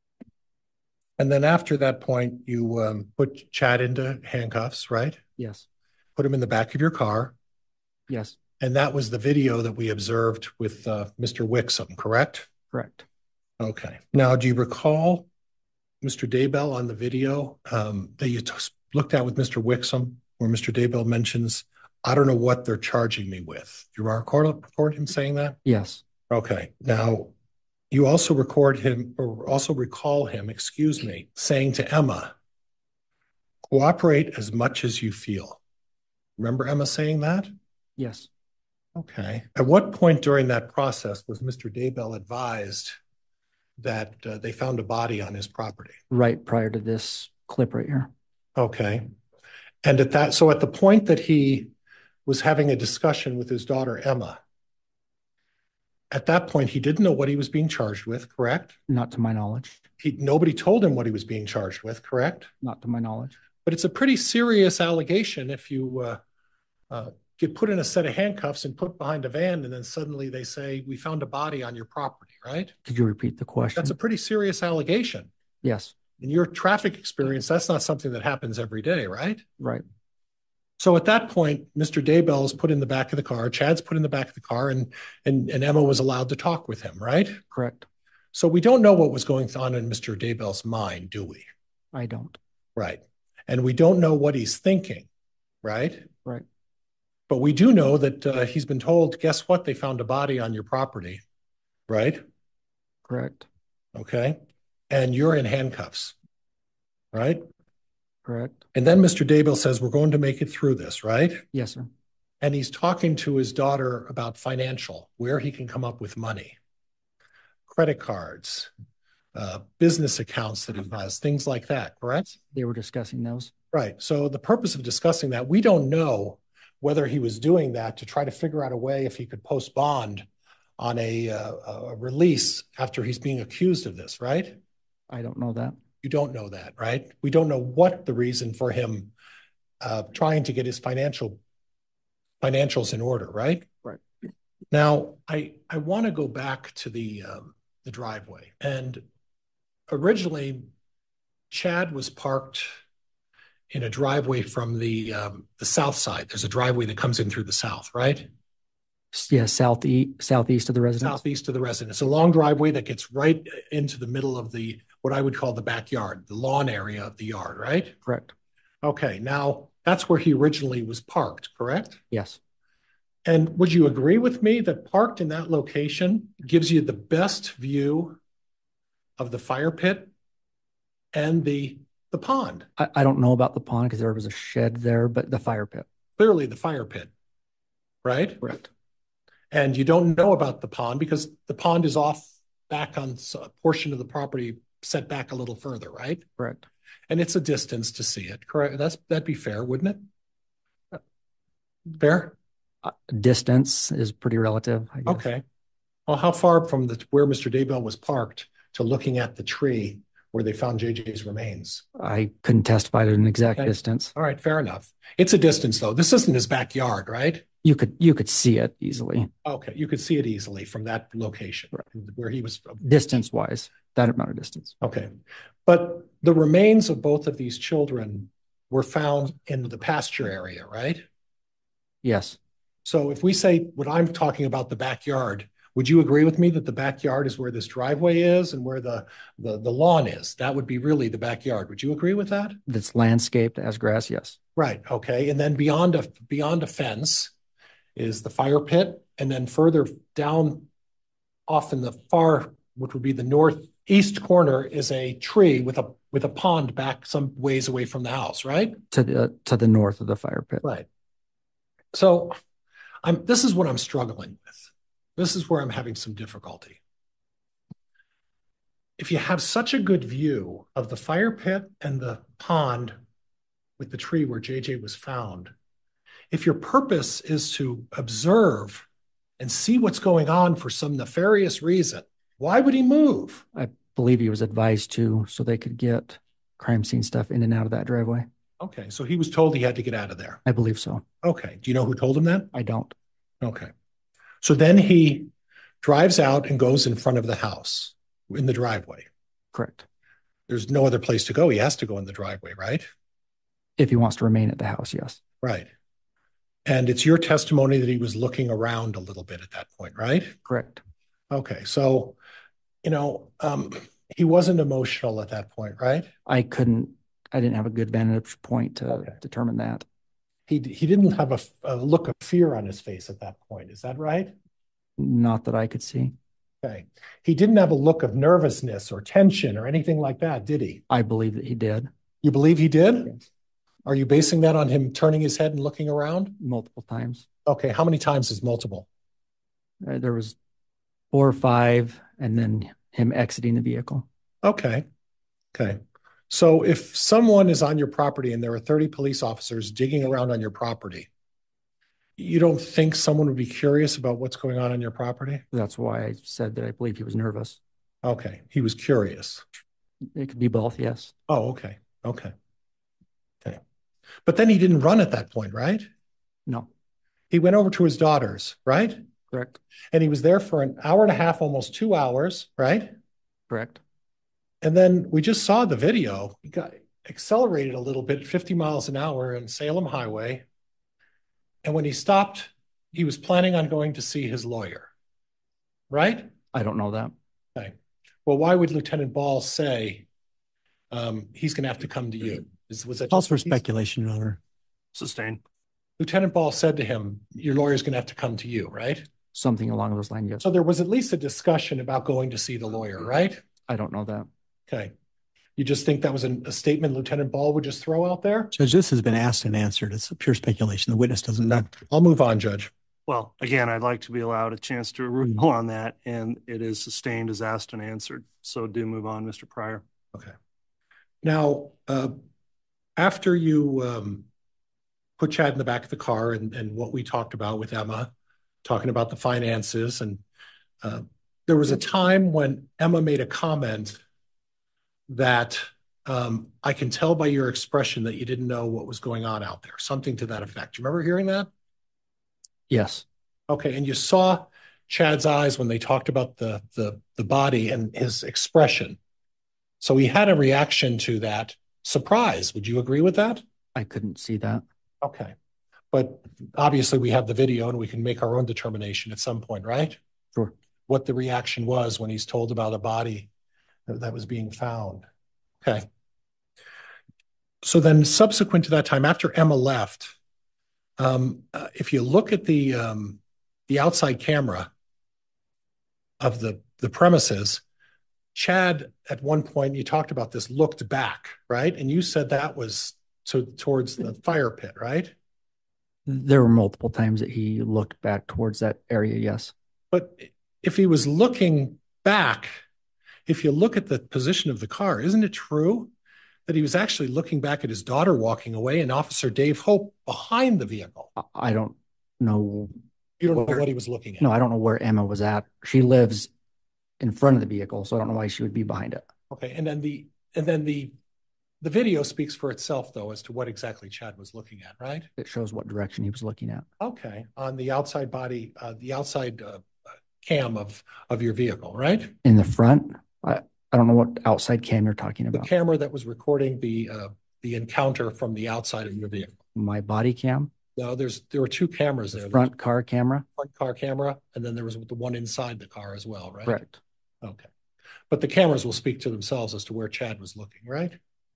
And then after that point, you um, put Chad into handcuffs, right? Yes. Put him in the back of your car. Yes. And that was the video that we observed with uh, Mister Wixom, correct? Correct. Okay. Now, do you recall, Mister Daybell, on the video um, that you t- looked at with Mister Wixom, where Mister Daybell mentions, I don't know what they're charging me with? Do you record, record him saying that? Yes. Okay. Now, you also record him, or also recall him, excuse me, saying to Emma, cooperate as much as you feel. Remember Emma saying that? Yes. Okay. At what point during that process was Mister Daybell advised that uh, they found a body on his property? Right prior to this clip right here. Okay. And at that, so at the point that he was having a discussion with his daughter, Emma, at that point, he didn't know what he was being charged with, correct? Not to my knowledge. He, nobody told him what he was being charged with, correct? Not to my knowledge. But it's a pretty serious allegation if you uh, uh, get put in a set of handcuffs and put behind a van, and then suddenly they say, we found a body on your property, right? Could you repeat the question? That's a pretty serious allegation. Yes. In your traffic experience, that's not something that happens every day, right? Right. So at that point, Mister Daybell is put in the back of the car, Chad's put in the back of the car, and, and, and Emma was allowed to talk with him, right? Correct. So we don't know what was going on in Mister Daybell's mind, do we? I don't. Right. And we don't know what he's thinking, right? Right. But we do know that uh, he's been told, guess what? They found a body on your property, right? Correct. Okay. And you're in handcuffs, right? Correct. And then Mister Daybell says, we're going to make it through this, right? Yes, sir. And he's talking to his daughter about financial, where he can come up with money, credit cards, uh, business accounts that he has, things like that, correct? They were discussing those. Right. So the purpose of discussing that, we don't know whether he was doing that to try to figure out a way if he could post bond on a, uh, a release after he's being accused of this, right? I don't know that. You don't know that, right? We don't know what the reason for him uh, trying to get his financial financials in order, right? Right. Now, I I want to go back to the um, the driveway, and originally, Chad was parked in a driveway from the um, the south side. There's a driveway that comes in through the south, right? Yeah, southeast southeast of the residence. Southeast of the residence. A long driveway that gets right into the middle of the what I would call the backyard, the lawn area of the yard, right? Correct. Okay, now that's where he originally was parked, correct? Yes. And would you agree with me that parked in that location gives you the best view of the fire pit and the the pond? I, I don't know about the pond because there was a shed there, but the fire pit. Clearly the fire pit, right? Correct. And you don't know about the pond because the pond is off back on a portion of the property set back a little further, right? Correct. And it's a distance to see it, correct? That's, that'd be fair, wouldn't it? Fair? Uh, distance is pretty relative, I guess. Okay. Well, how far from the where Mister Daybell was parked to looking at the tree where they found J J's remains? I couldn't testify to an exact Okay. distance. All right, fair enough. It's a distance, though. This isn't his backyard, right? You could you could see it easily. Okay, you could see it easily from that location Right. where he was. Distance wise, that amount of distance. Okay. But the remains of both of these children were found in the pasture area, right? Yes. So if we say what I'm talking about, the backyard, would you agree with me that the backyard is where this driveway is and where the, the, the lawn is? That would be really the backyard. Would you agree with that? That's landscaped as grass, yes. Right. Okay. And then beyond a beyond a fence is the fire pit. And then further down off in the far, which would be the northeast corner, is a tree with a with a pond back some ways away from the house, right? To the to the north of the fire pit. Right. So I'm this is what I'm struggling with. This is where I'm having some difficulty. If you have such a good view of the fire pit and the pond with the tree where J J was found, if your purpose is to observe and see what's going on for some nefarious reason, why would he move? I believe he was advised to so they could get crime scene stuff in and out of that driveway. Okay, so he was told he had to get out of there. I believe so. Okay, do you know who told him that? I don't. Okay. So then he drives out and goes in front of the house in the driveway. Correct. There's no other place to go. He has to go in the driveway, right? If he wants to remain at the house, yes. Right. And it's your testimony that he was looking around a little bit at that point, right? Correct. Okay. So, you know, um, he wasn't emotional at that point, right? I couldn't, I didn't have a good vantage point to okay. determine that. He he didn't have a, a look of fear on his face at that point. Is that right? Not that I could see. Okay. He didn't have a look of nervousness or tension or anything like that, did he? I believe that he did. You believe he did? Yes. Are you basing that on him turning his head and looking around? Multiple times. Okay. How many times is multiple? Uh, there was four or five, and then him exiting the vehicle. Okay. Okay. So if someone is on your property and there are thirty police officers digging around on your property, you don't think someone would be curious about what's going on on your property? That's why I said that I believe he was nervous. Okay. He was curious. It could be both, yes. Oh, okay. Okay. Okay. But then he didn't run at that point, right? No. He went over to his daughter's, right? Correct. And he was there for an hour and a half, almost two hours, right? Correct. And then we just saw the video. He got accelerated a little bit, fifty miles an hour on Salem Highway. And when he stopped, he was planning on going to see his lawyer, right? I don't know that. Okay. Well, why would Lieutenant Ball say um, he's going to have to come to you? Is, was that calls for speculation, Your Honor? Sustained. Lieutenant Ball said to him, your lawyer's going to have to come to you, right? Something along those lines, yes. So there was at least a discussion about going to see the lawyer, right? I don't know that. Okay. You just think that was an, a statement Lieutenant Ball would just throw out there? Judge, this has been asked and answered. It's pure speculation. The witness doesn't know. I'll move on, Judge. Well, again, I'd like to be allowed a chance to rule on that, and it is sustained as asked and answered. So do move on, Mister Pryor. Okay. Now, uh, after you um, put Chad in the back of the car and, and what we talked about with Emma, talking about the finances, and uh, there was a time when Emma made a comment that um, I can tell by your expression that you didn't know what was going on out there, something to that effect. You remember hearing that? Yes. Okay, and you saw Chad's eyes when they talked about the, the, the body and his expression. So he had a reaction to that surprise. Would you agree with that? I couldn't see that. Okay. But obviously we have the video and we can make our own determination at some point, right? Sure. What the reaction was when he's told about a body that was being found. Okay. So then subsequent to that time, after Emma left, um, uh, if you look at the um, the outside camera of the, the premises, Chad, at one point, you talked about this, looked back, right? And you said that was to, towards the fire pit, right? There were multiple times that he looked back towards that area, yes. But if he was looking back, if you look at the position of the car, isn't it true that he was actually looking back at his daughter walking away and Officer Dave Hope behind the vehicle? I don't know. You don't where, know what he was looking at? No, I don't know where Emma was at. She lives in front of the vehicle, so I don't know why she would be behind it. Okay, and then the and then the the video speaks for itself, though, as to what exactly Chad was looking at, right? It shows what direction he was looking at. Okay, on the outside body, uh, the outside uh, cam of of your vehicle, right? In the front, I I don't know what outside cam you're talking about. The camera that was recording the uh, the encounter from the outside of your vehicle. My body cam. No, there's there were two cameras there. The front car camera. Front car camera, and then there was the one inside the car as well, right? Correct. Okay, but the cameras will speak to themselves as to where Chad was looking, right?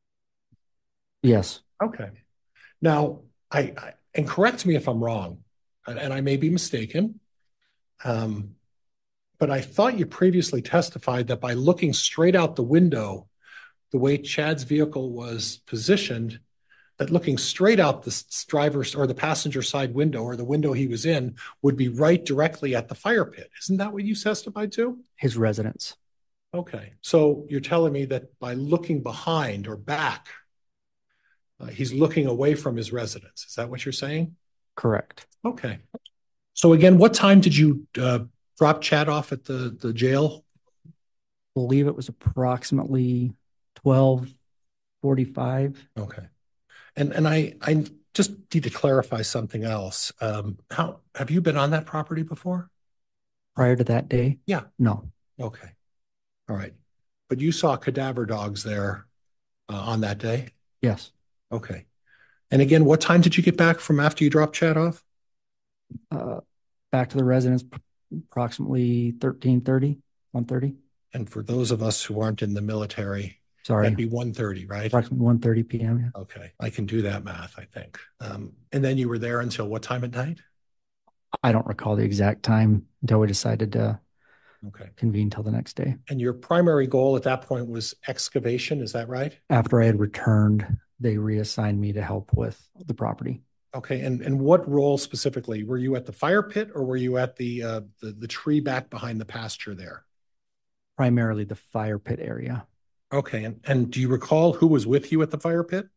Yes. Okay. Now, I, I and correct me if I'm wrong, and, and I may be mistaken, um, but I thought you previously testified that by looking straight out the window, the way Chad's vehicle was positioned, that looking straight out the driver's or the passenger side window or the window he was in would be right directly at the fire pit. Isn't that what you testified to? His residence. Okay. So you're telling me that by looking behind or back, uh, he's looking away from his residence. Is that what you're saying? Correct. Okay. So again, what time did you uh, drop Chad off at the, the jail? I believe it was approximately twelve forty-five. Okay. And and I I just need to clarify something else. Um, how have you been on that property before? Prior to that day? Yeah. No. Okay. All right. But you saw cadaver dogs there uh, on that day? Yes. Okay. And again, what time did you get back from after you dropped Chad off? Uh, back to the residence approximately thirteen thirty, one thirty. And for those of us who aren't in the military, Sorry. that'd be one thirty, right? Approximately one thirty p m. Yeah. Okay. I can do that math, I think. Um, and then you were there until what time at night? I don't recall the exact time until we decided to okay. convene till the next day. And your primary goal at that point was excavation, is that right? After I had returned, they reassigned me to help with the property. Okay. And and what role specifically? Were you at the fire pit or were you at the uh, the, the tree back behind the pasture there? Primarily the fire pit area. Okay. And, and do you recall who was with you at the fire pit?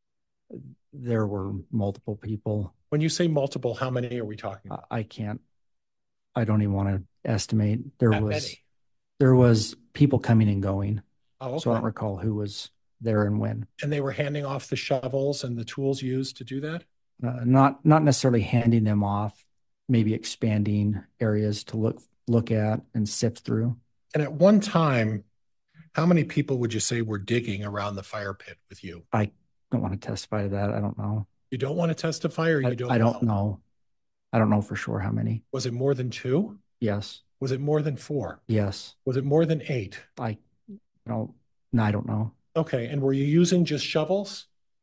There were multiple people. When you say multiple, how many are we talking about? I can't, I don't even want to estimate. There That was, many? there was people coming and going. Oh, okay. So I don't recall who was there and when. And they were handing off the shovels and the tools used to do that? Uh, not, not necessarily handing them off, maybe expanding areas to look, look at and sift through. And at one time, how many people would you say were digging around the fire pit with you? I don't want to testify to that. I don't know. You don't want to testify or you I, don't I don't know? know. I don't know for sure how many. Was it more than two? Yes. Was it more than four? Yes. Was it more than eight? I don't, no, I don't know. Okay. And were you using just shovels?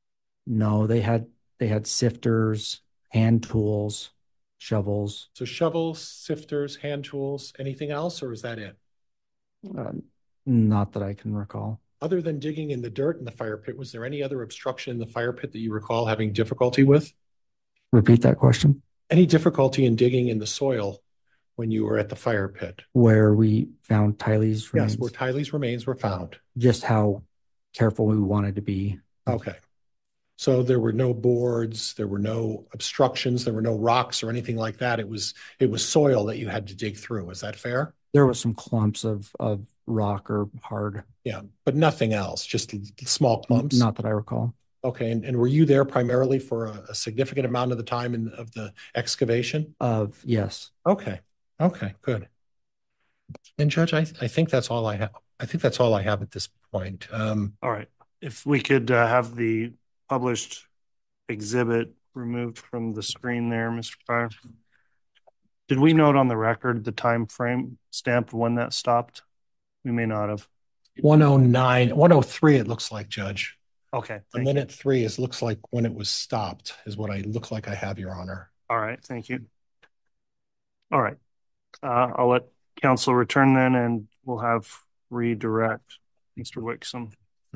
No, they had, they had sifters, hand tools, shovels. So shovels, sifters, hand tools, anything else, or is that it? Uh, not that I can recall. Other than digging in the dirt in the fire pit, was there any other obstruction in the fire pit that you recall having difficulty with? Repeat that question. Any difficulty in digging in the soil when you were at the fire pit? Where we found Tylee's remains. Yes, where Tylee's remains were found. Just how careful we wanted to be. Okay. So there were no boards, there were no obstructions, there were no rocks or anything like that. It was it was soil that you had to dig through. Is that fair? There was some clumps of of rock or hard. Yeah, but nothing else, just small clumps? Not that I recall. Okay, and, and were you there primarily for a, a significant amount of the time in, of the excavation? Of, yes. Okay, okay, good. And Judge, I, I think that's all I have. I think that's all I have at this point. Um, all right. If we could uh, have the published exhibit removed from the screen there, Mister Pryor. Did we note on the record the time frame stamp when that stopped? We may not have. one oh nine, one oh three it looks like, Judge. Okay. A minute you. three is looks like when it was stopped is what I look like I have, Your Honor. All right, thank you. All right. Uh, I'll let counsel return then and we'll have redirect Mister Wixom.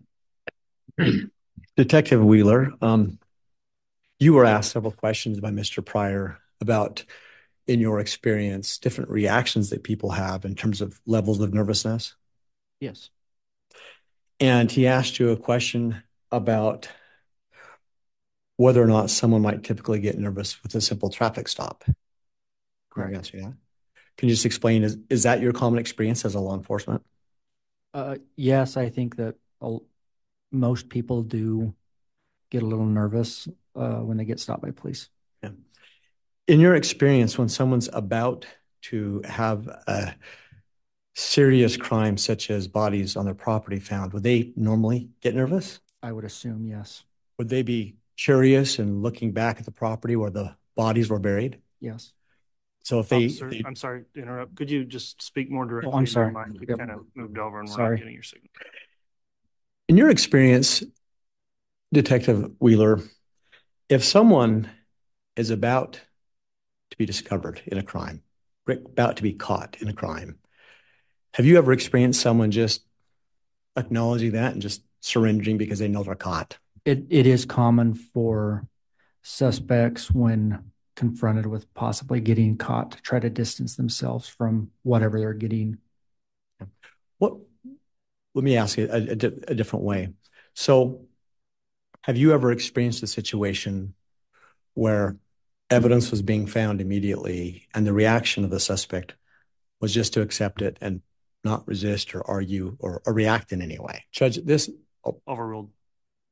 Detective Wheeler, um, you were asked several questions by Mister Pryor about, in your experience, different reactions that people have in terms of levels of nervousness. Yes. And he asked you a question about whether or not someone might typically get nervous with a simple traffic stop. Correct. Answer that. Can you just explain, is, is that your common experience as a law enforcement? Uh, yes, I think that I'll, most people do get a little nervous uh, when they get stopped by police. Yeah. In your experience, when someone's about to have a serious crime such as bodies on their property found, would they normally get nervous? I would assume, yes. Would they be curious and looking back at the property where the bodies were buried? Yes. So if they, Officer, they I'm sorry to interrupt. Could you just speak more directly? Oh, I'm sorry. You Yep. kind of moved over and we're Sorry. not getting your signal. In your experience, Detective Wheeler, if someone is about to be discovered in a crime, about to be caught in a crime, have you ever experienced someone just acknowledging that and just surrendering because they know they're caught? It It is common for suspects when confronted with possibly getting caught to try to distance themselves from whatever they're getting. What? Let me ask you a, a, a different way. So have you ever experienced a situation where evidence was being found immediately and the reaction of the suspect was just to accept it and not resist or argue or, or react in any way? Judge, this... Oh, overruled.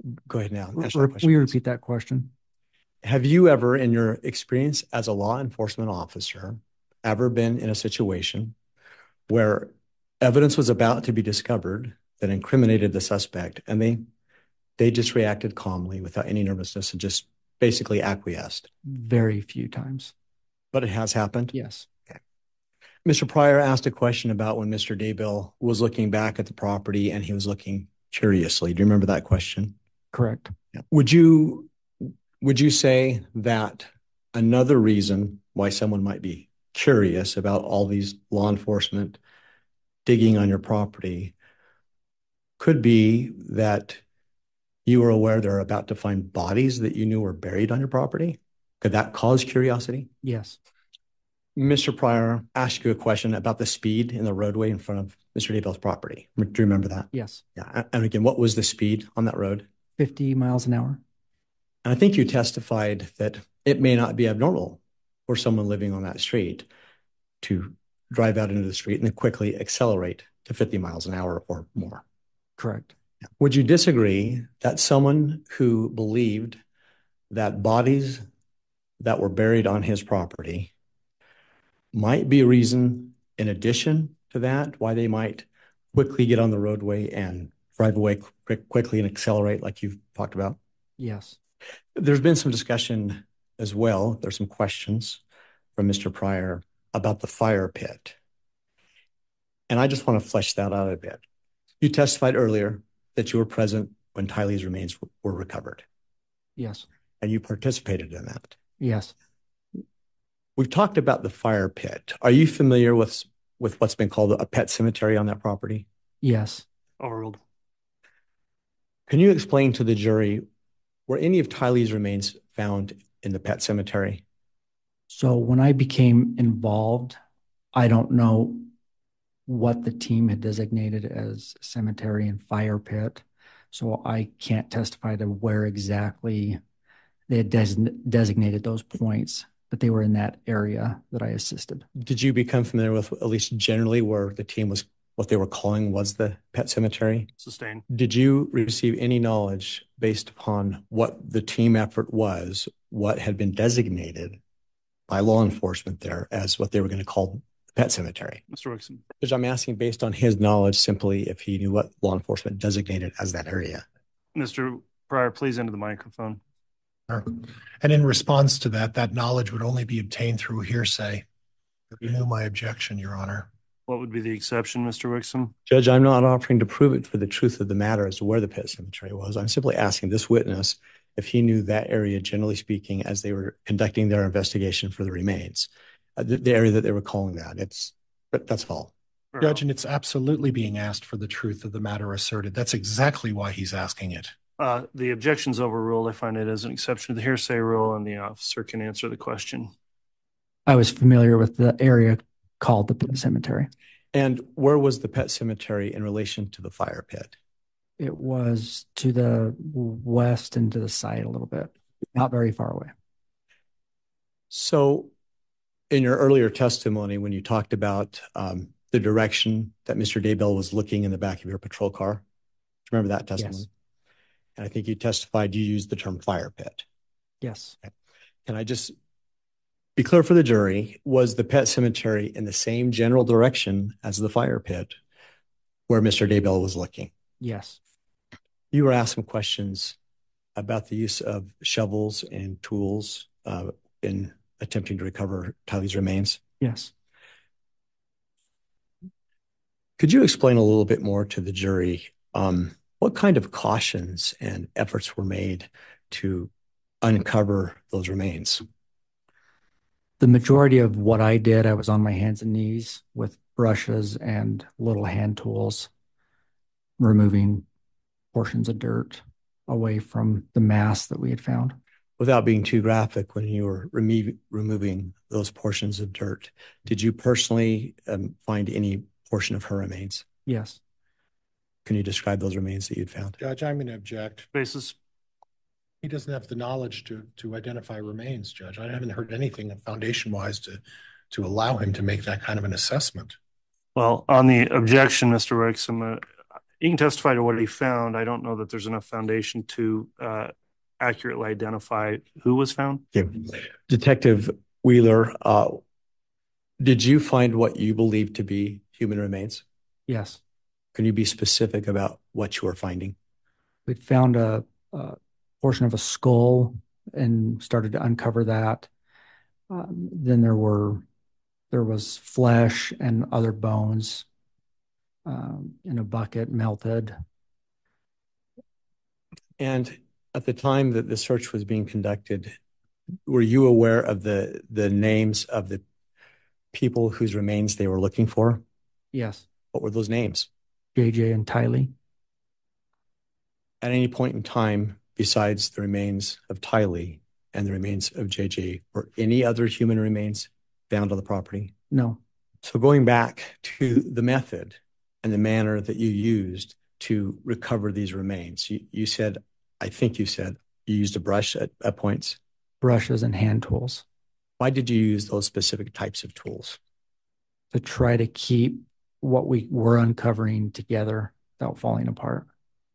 Go ahead now. Re- Will you repeat that question? Have you ever, in your experience as a law enforcement officer, ever been in a situation where evidence was about to be discovered that incriminated the suspect, and they they just reacted calmly without any nervousness and just basically acquiesced? Very few times. But it has happened? Yes. Okay. Mister Pryor asked a question about when Mister Daybell was looking back at the property and he was looking curiously. Do you remember that question? Correct. Yeah. Would you would you say that another reason why someone might be curious about all these law enforcement digging on your property could be that you were aware they're about to find bodies that you knew were buried on your property? Could that cause curiosity? Yes. Mister Pryor asked you a question about the speed in the roadway in front of Mister Daybell's property. Do you remember that? Yes. Yeah. And again, what was the speed on that road? fifty miles an hour. And I think you testified that it may not be abnormal for someone living on that street to drive out into the street and then quickly accelerate to fifty miles an hour or more. Correct. Would you disagree that someone who believed that bodies that were buried on his property might be a reason, in addition to that, why they might quickly get on the roadway and drive away quick, quickly and accelerate like you've talked about? Yes. There's been some discussion as well. There's some questions from Mister Pryor about the fire pit. And I just want to flesh that out a bit. You testified earlier that you were present when Tylee's remains were recovered. Yes. And you participated in that. Yes. We've talked about the fire pit. Are you familiar with, with what's been called a pet cemetery on that property? Yes. Overruled. Can you explain to the jury, were any of Tylee's remains found in the pet cemetery? So when I became involved, I don't know what the team had designated as cemetery and fire pit. So I can't testify to where exactly they had des- designated those points, but they were in that area that I assisted. Did you become familiar with, at least generally, where the team was, what they were calling was the pet cemetery? Sustained. Did you receive any knowledge based upon what the team effort was, what had been designated by law enforcement there as what they were going to call the pet cemetery? Mister Wixom. Because I'm asking based on his knowledge simply if he knew what law enforcement designated as that area. Mister Pryor, please into the microphone. And in response to that, that knowledge would only be obtained through hearsay. You knew my objection, Your Honor. What would be the exception, Mister Wixom? Judge, I'm not offering to prove it for the truth of the matter as to where the pet cemetery was. I'm simply asking this witness if he knew that area, generally speaking, as they were conducting their investigation for the remains, uh, the, the area that they were calling that. It's, but that's all. Judge, and it's absolutely being asked for the truth of the matter asserted. That's exactly why he's asking it. Uh, the objection's overruled. I find it as an exception to the hearsay rule, and the officer can answer the question. I was familiar with the area called the pet cemetery. And where was the pet cemetery in relation to the fire pit? It was to the west and to the side a little bit, not very far away. So in your earlier testimony, when you talked about um, the direction that Mister Daybell was looking in the back of your patrol car, do you remember that testimony? Yes. And I think you testified you used the term fire pit. Yes. Okay. Can I just be clear for the jury? Was the pet cemetery in the same general direction as the fire pit where Mister Daybell was looking? Yes. You were asked some questions about the use of shovels and tools uh, in attempting to recover Tylee's remains. Yes. Could you explain a little bit more to the jury um, what kind of cautions and efforts were made to uncover those remains? The majority of what I did, I was on my hands and knees with brushes and little hand tools, removing portions of dirt away from the mass that we had found. Without being too graphic, when you were remo- removing those portions of dirt, did you personally um, find any portion of her remains? Yes. Can you describe those remains that you'd found? Judge, I'm going to object. Basis. He doesn't have the knowledge to to identify remains, Judge. I haven't heard anything foundation-wise to to allow him to make that kind of an assessment. Well, on the objection, Mister Wixom, uh, he can testify to what he found. I don't know that there's enough foundation to uh, accurately identify who was found. Yeah. Detective Wheeler, uh, did you find what you believe to be human remains? Yes. Can you be specific about what you were finding? We found a, a portion of a skull and started to uncover that. Um, then there were there was flesh and other bones um, in a bucket, melted. And at the time that the search was being conducted, were you aware of the the names of the people whose remains they were looking for? Yes. What were those names? J J and Tylee. At any point in time, besides the remains of Tylee and the remains of J J, were any other human remains found on the property? No. So going back to the method and the manner that you used to recover these remains, you, you said, I think you said, you used a brush at, at points? Brushes and hand tools. Why did you use those specific types of tools? To try to keep what we were uncovering together without falling apart.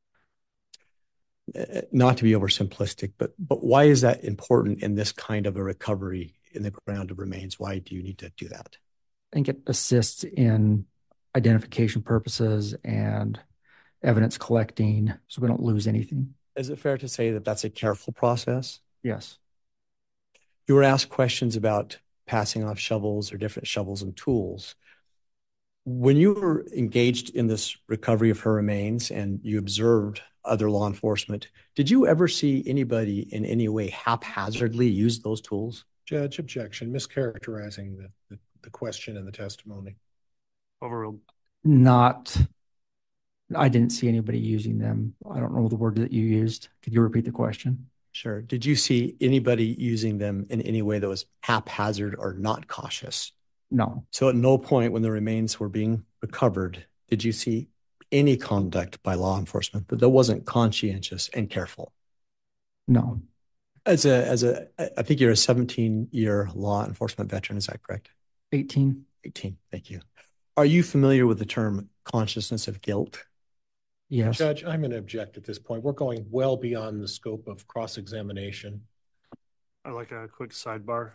Not to be oversimplistic, but but why is that important in this kind of a recovery in the ground of remains? Why do you need to do that? I think it assists in identification purposes and evidence collecting so we don't lose anything. Is it fair to say that that's a careful process? Yes. You were asked questions about passing off shovels or different shovels and tools. When you were engaged in this recovery of her remains and you observed other law enforcement, did you ever see anybody in any way haphazardly use those tools? Judge, objection, mischaracterizing the, the, the question and the testimony. Overruled. Not, I didn't see anybody using them. I don't know the word that you used. Could you repeat the question? Sure. Did you see anybody using them in any way that was haphazard or not cautious? No. So at no point when the remains were being recovered, did you see any conduct by law enforcement that that wasn't conscientious and careful? No. As a, as a, I think you're a seventeen-year law enforcement veteran. Is that correct? eighteen. eighteen. Thank you. Are you familiar with the term consciousness of guilt? Yes. Judge, I'm going to object at this point. We're going well beyond the scope of cross-examination. I'd like a quick sidebar.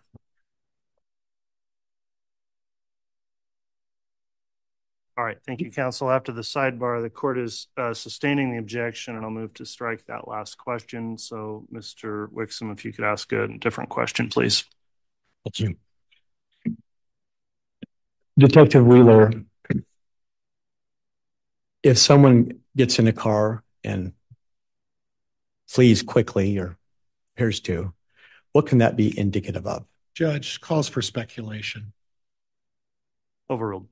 All right. Thank you, counsel. After the sidebar, the court is uh, sustaining the objection, and I'll move to strike that last question. So, Mister Wixom, if you could ask a different question, please. Thank you. Detective Wheeler, if someone gets in a car and flees quickly or appears to, what can that be indicative of? Judge, calls for speculation. Overruled.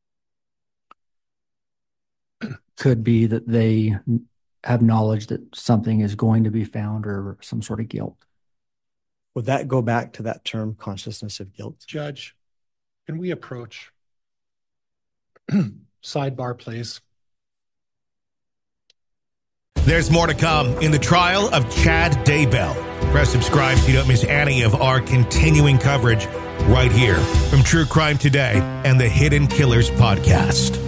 Could be that they have knowledge that something is going to be found or some sort of guilt. Would that go back to that term, consciousness of guilt? Judge, can we approach? Sidebar, please. There's more to come in the trial of Chad Daybell. Press subscribe so you don't miss any of our continuing coverage right here from True Crime Today and the Hidden Killers podcast.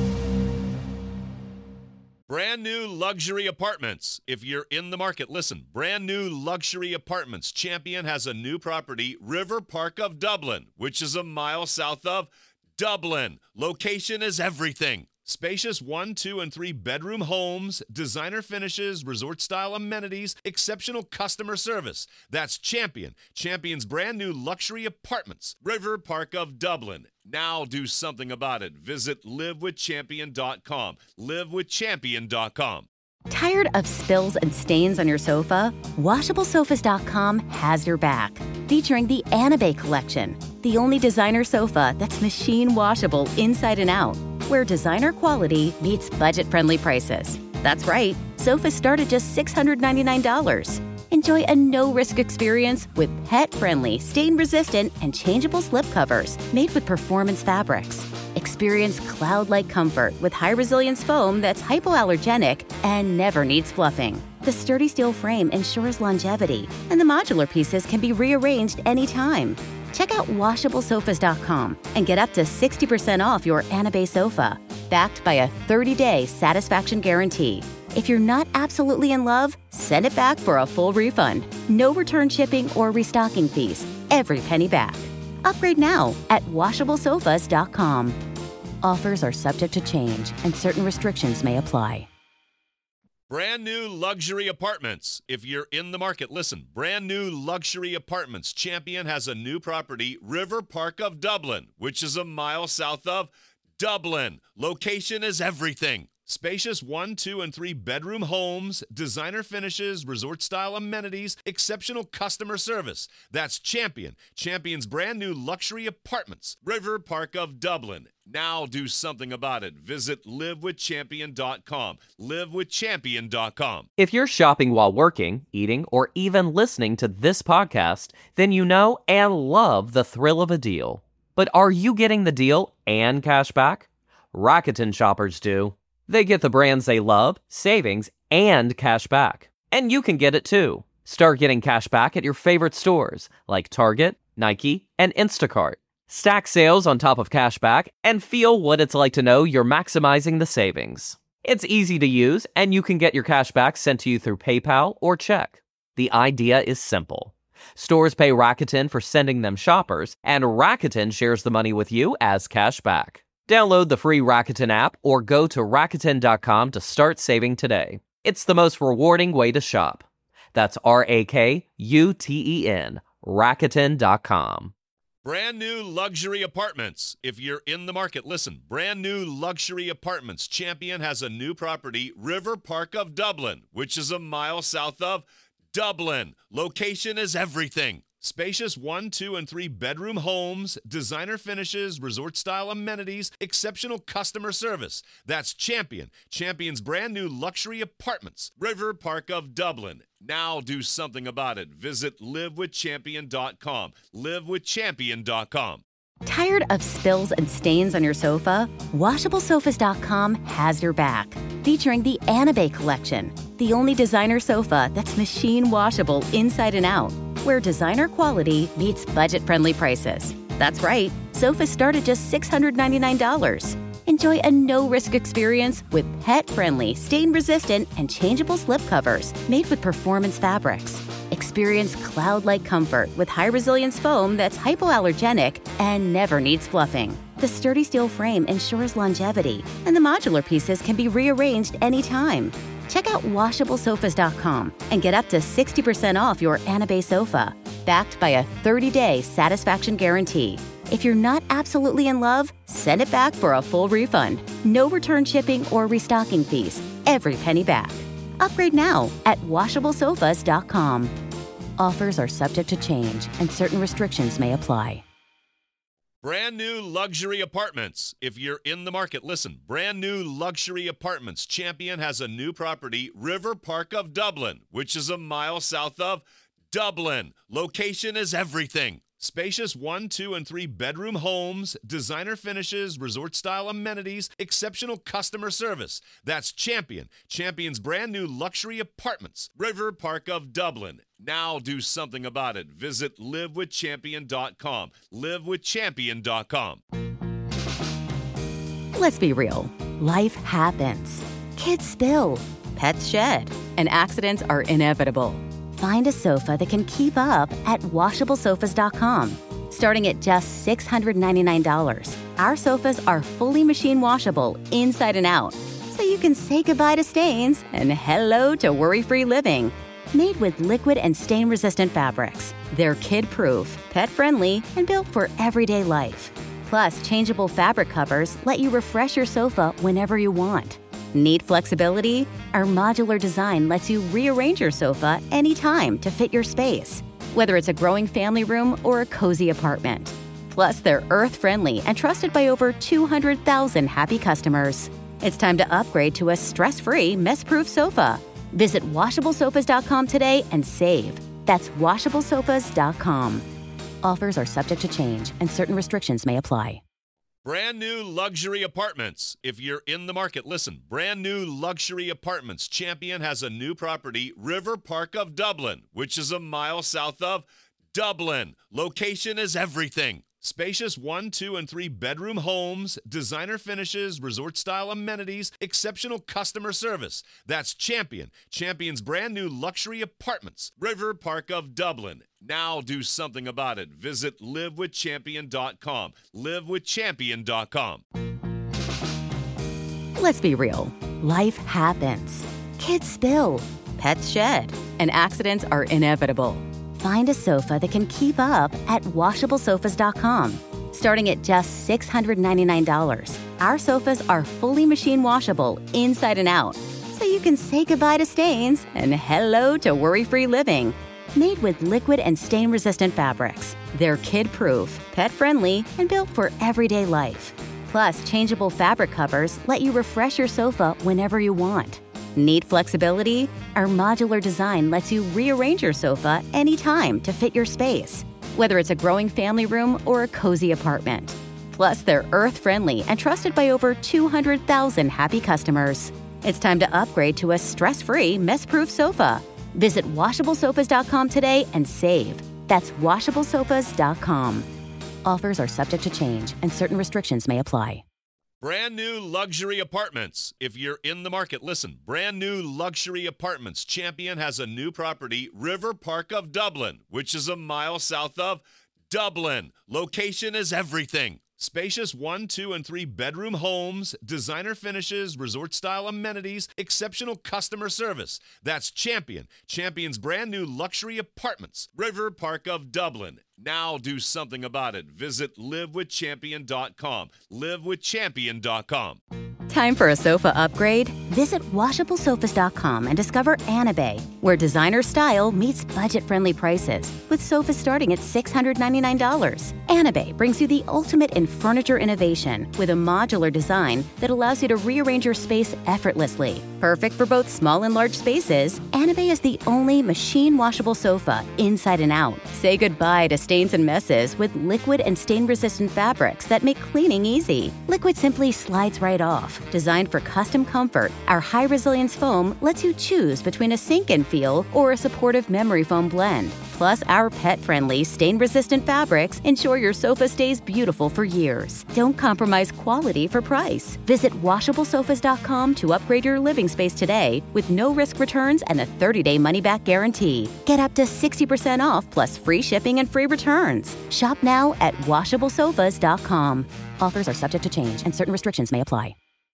Brand new luxury apartments. If you're in the market, listen. Brand new luxury apartments. Champion has a new property, River Park of Dublin, which is a mile south of Dublin. Location is everything. Spacious one, two, and three bedroom homes, designer finishes, resort-style amenities, exceptional customer service. That's Champion. Champion's brand new luxury apartments, River Park of Dublin. Now do something about it. Visit live with champion dot com. live with champion dot com. Tired of spills and stains on your sofa? washable sofas dot com has your back. Featuring the Anabay collection, the only designer sofa that's machine washable inside and out, where designer quality meets budget-friendly prices. That's right, sofas start at just six hundred ninety-nine dollars. Enjoy a no-risk experience with pet-friendly, stain-resistant, and changeable slipcovers made with performance fabrics. Experience cloud-like comfort with high-resilience foam that's hypoallergenic and never needs fluffing. The sturdy steel frame ensures longevity, and the modular pieces can be rearranged anytime. Check out washable sofas dot com and get up to sixty percent off your Anabay sofa. backed by a thirty-day satisfaction guarantee. If you're not absolutely in love, send it back for a full refund. No return shipping or restocking fees. Every penny back. Upgrade now at washable sofas dot com. Offers are subject to change and certain restrictions may apply. Brand new luxury apartments. If you're in the market, listen. Brand new luxury apartments. Champion has a new property, River Park of Dublin, which is a mile south of Dublin. Location is everything. Spacious one, two, and three bedroom homes, designer finishes, resort-style amenities, exceptional customer service. That's Champion. Champion's brand new luxury apartments, River Park of Dublin. Now do something about it. Visit live with champion dot com. live with champion dot com. If you're shopping while working, eating, or even listening to this podcast, then you know and love the thrill of a deal. But are you getting the deal and cash back? Rakuten shoppers do. They get the brands they love, savings, and cash back. And you can get it too. Start getting cash back at your favorite stores like Target, Nike, and Instacart. Stack sales on top of cash back and feel what it's like to know you're maximizing the savings. It's easy to use, and you can get your cash back sent to you through PayPal or check. The idea is simple. Stores pay Rakuten for sending them shoppers, and Rakuten shares the money with you as cash back. Download the free Rakuten app or go to Rakuten dot com to start saving today. It's the most rewarding way to shop. That's R A K U T E N, Rakuten dot com. Brand new luxury apartments. If you're in the market, listen. Brand new luxury apartments. Champion has a new property, River Park of Dublin, which is a mile south of Dublin. Location is everything. Spacious one, two, and three bedroom homes, designer finishes, resort-style amenities, exceptional customer service. That's Champion. Champion's brand new luxury apartments, River Park of Dublin. Now do something about it. Visit live with champion dot com. live with champion dot com. Tired of spills and stains on your sofa? washable sofas dot com has your back. Featuring the Anabay collection, the only designer sofa that's machine washable inside and out, where designer quality meets budget-friendly prices. That's right, sofas start at just six hundred ninety-nine dollars. Enjoy a no-risk experience with pet-friendly, stain-resistant, and changeable slipcovers made with performance fabrics. Experience cloud-like comfort with high-resilience foam that's hypoallergenic and never needs fluffing. The sturdy steel frame ensures longevity, and the modular pieces can be rearranged anytime. Check out washable sofas dot com and get up to sixty percent off your Anabay sofa, backed by a thirty-day satisfaction guarantee. If you're not absolutely in love, send it back for a full refund. No return shipping or restocking fees. Every penny back. Upgrade now at washable sofas dot com. Offers are subject to change and certain restrictions may apply. Brand new luxury apartments. If you're in the market, listen. Brand new luxury apartments. Champion has a new property, River Park of Dublin, which is a mile south of Dublin. Location is everything. Spacious one, two, and three bedroom homes, designer finishes, resort-style amenities, exceptional customer service. That's Champion. Champion's brand new luxury apartments, River Park of Dublin. Now do something about it. Visit live with champion dot com. live with champion dot com. Let's be real. Life happens. Kids spill. Pets shed. And accidents are inevitable. Find a sofa that can keep up at washable sofas dot com. Starting at just six hundred ninety-nine dollars, our sofas are fully machine washable inside and out, so you can say goodbye to stains and hello to worry-free living. Made with liquid and stain-resistant fabrics, they're kid-proof, pet-friendly, and built for everyday life. Plus, changeable fabric covers let you refresh your sofa whenever you want. Need flexibility? Our modular design lets you rearrange your sofa anytime to fit your space, whether it's a growing family room or a cozy apartment. Plus, they're earth-friendly and trusted by over two hundred thousand happy customers. It's time to upgrade to a stress-free, mess-proof sofa. Visit washable sofas dot com today and save. That's washable sofas dot com. Offers are subject to change and certain restrictions may apply. Brand new luxury apartments. If you're in the market, listen. Brand new luxury apartments. Champion has a new property, River Park of Dublin, which is a mile south of Dublin. Location is everything. Spacious one, two, and three bedroom homes, designer finishes, resort-style amenities, exceptional customer service. That's Champion. Champion's brand new luxury apartments. River Park of Dublin. Now do something about it. Visit live with champion dot com. live with champion dot com. Let's be real. Life happens. Kids spill. Pets shed. And accidents are inevitable. Find a sofa that can keep up at washable sofas dot com. Starting at just six hundred ninety-nine dollars, our sofas are fully machine washable inside and out, so you can say goodbye to stains and hello to worry-free living. Made with liquid and stain-resistant fabrics, they're kid-proof, pet-friendly, and built for everyday life. Plus, changeable fabric covers let you refresh your sofa whenever you want. Need flexibility? Our modular design lets you rearrange your sofa anytime to fit your space, whether it's a growing family room or a cozy apartment. Plus, they're earth-friendly and trusted by over two hundred thousand happy customers. It's time to upgrade to a stress-free, mess-proof sofa. Visit washable sofas dot com today and save. That's washable sofas dot com. Offers are subject to change and certain restrictions may apply. Brand new luxury apartments. If you're in the market, listen. Brand new luxury apartments. Champion has a new property, River Park of Dublin, which is a mile south of Dublin. Location is everything. Spacious one, two, and three bedroom homes, designer finishes, resort-style amenities, exceptional customer service. That's Champion. Champion's brand new luxury apartments. River Park of Dublin. Now do something about it. Visit live with champion dot com. live with champion dot com. Time for a sofa upgrade? Visit washable sofas dot com and discover Anabay, where designer style meets budget-friendly prices, with sofas starting at six hundred ninety-nine dollars. Anabay brings you the ultimate in furniture innovation with a modular design that allows you to rearrange your space effortlessly. Perfect for both small and large spaces, Anabay is the only machine-washable sofa inside and out. Say goodbye to stains and messes with liquid and stain-resistant fabrics that make cleaning easy. Liquid simply slides right off. Designed for custom comfort, our high-resilience foam lets you choose between a sink-in feel or a supportive memory foam blend. Plus, our pet-friendly, stain-resistant fabrics ensure your sofa stays beautiful for years. Don't compromise quality for price. Visit washable sofas dot com to upgrade your living space today with no-risk returns and a thirty-day money-back guarantee. Get up to sixty percent off plus free shipping and free returns. Shop now at washable sofas dot com. Offers are subject to change and certain restrictions may apply.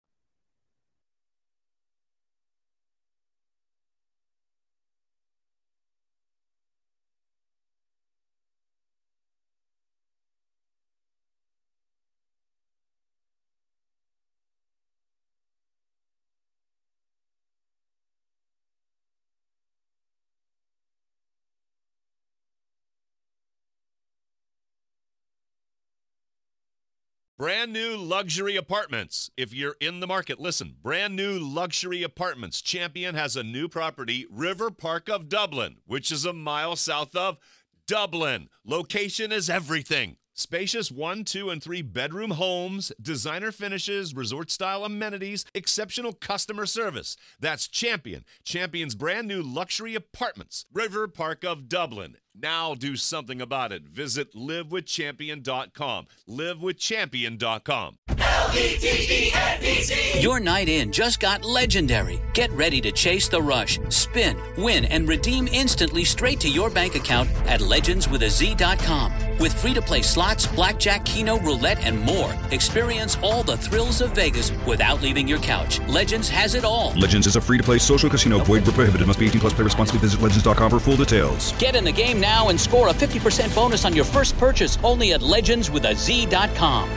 Brand new luxury apartments. If you're in the market, listen. Brand new luxury apartments. Champion has a new property, River Park of Dublin, which is a mile south of Dublin. Location is everything. Spacious one, two, and three bedroom homes, designer finishes, resort-style amenities, exceptional customer service. That's Champion. Champion's brand new luxury apartments. River Park of Dublin. Now do something about it. Visit live with champion dot com. live with champion dot com. L E G E N D Z. Your night in just got legendary. Get ready to chase the rush, spin, win, and redeem instantly straight to your bank account at legends with a z dot com. With free-to-play slots, blackjack, keno, roulette, and more. Experience all the thrills of Vegas without leaving your couch. Legends has it all. Legends is a free-to-play social casino. Void where prohibited. Must be eighteen plus. Play responsibly. Visit legends dot com for full details. Get in the game now and score a fifty percent bonus on your first purchase only at legends with a z dot com.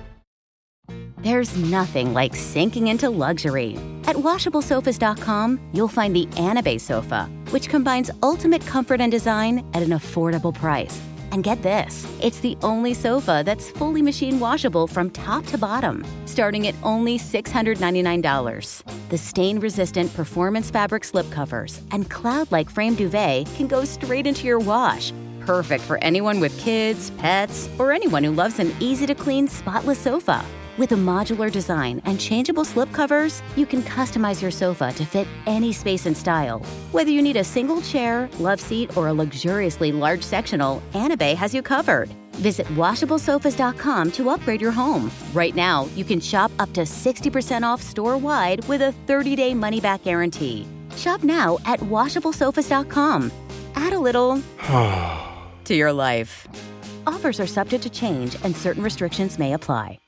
There's nothing like sinking into luxury. At washable sofas dot com, you'll find the Anabay sofa, which combines ultimate comfort and design at an affordable price. And get this, it's the only sofa that's fully machine washable from top to bottom, starting at only six hundred ninety-nine dollars. The stain-resistant performance fabric slipcovers and cloud-like frame duvet can go straight into your wash. Perfect for anyone with kids, pets, or anyone who loves an easy-to-clean, spotless sofa. With a modular design and changeable slipcovers, you can customize your sofa to fit any space and style. Whether you need a single chair, love seat, or a luxuriously large sectional, Anabay has you covered. Visit washable sofas dot com to upgrade your home. Right now, you can shop up to sixty percent off store-wide with a thirty-day money-back guarantee. Shop now at washable sofas dot com. Add a little to your life. Offers are subject to change and certain restrictions may apply.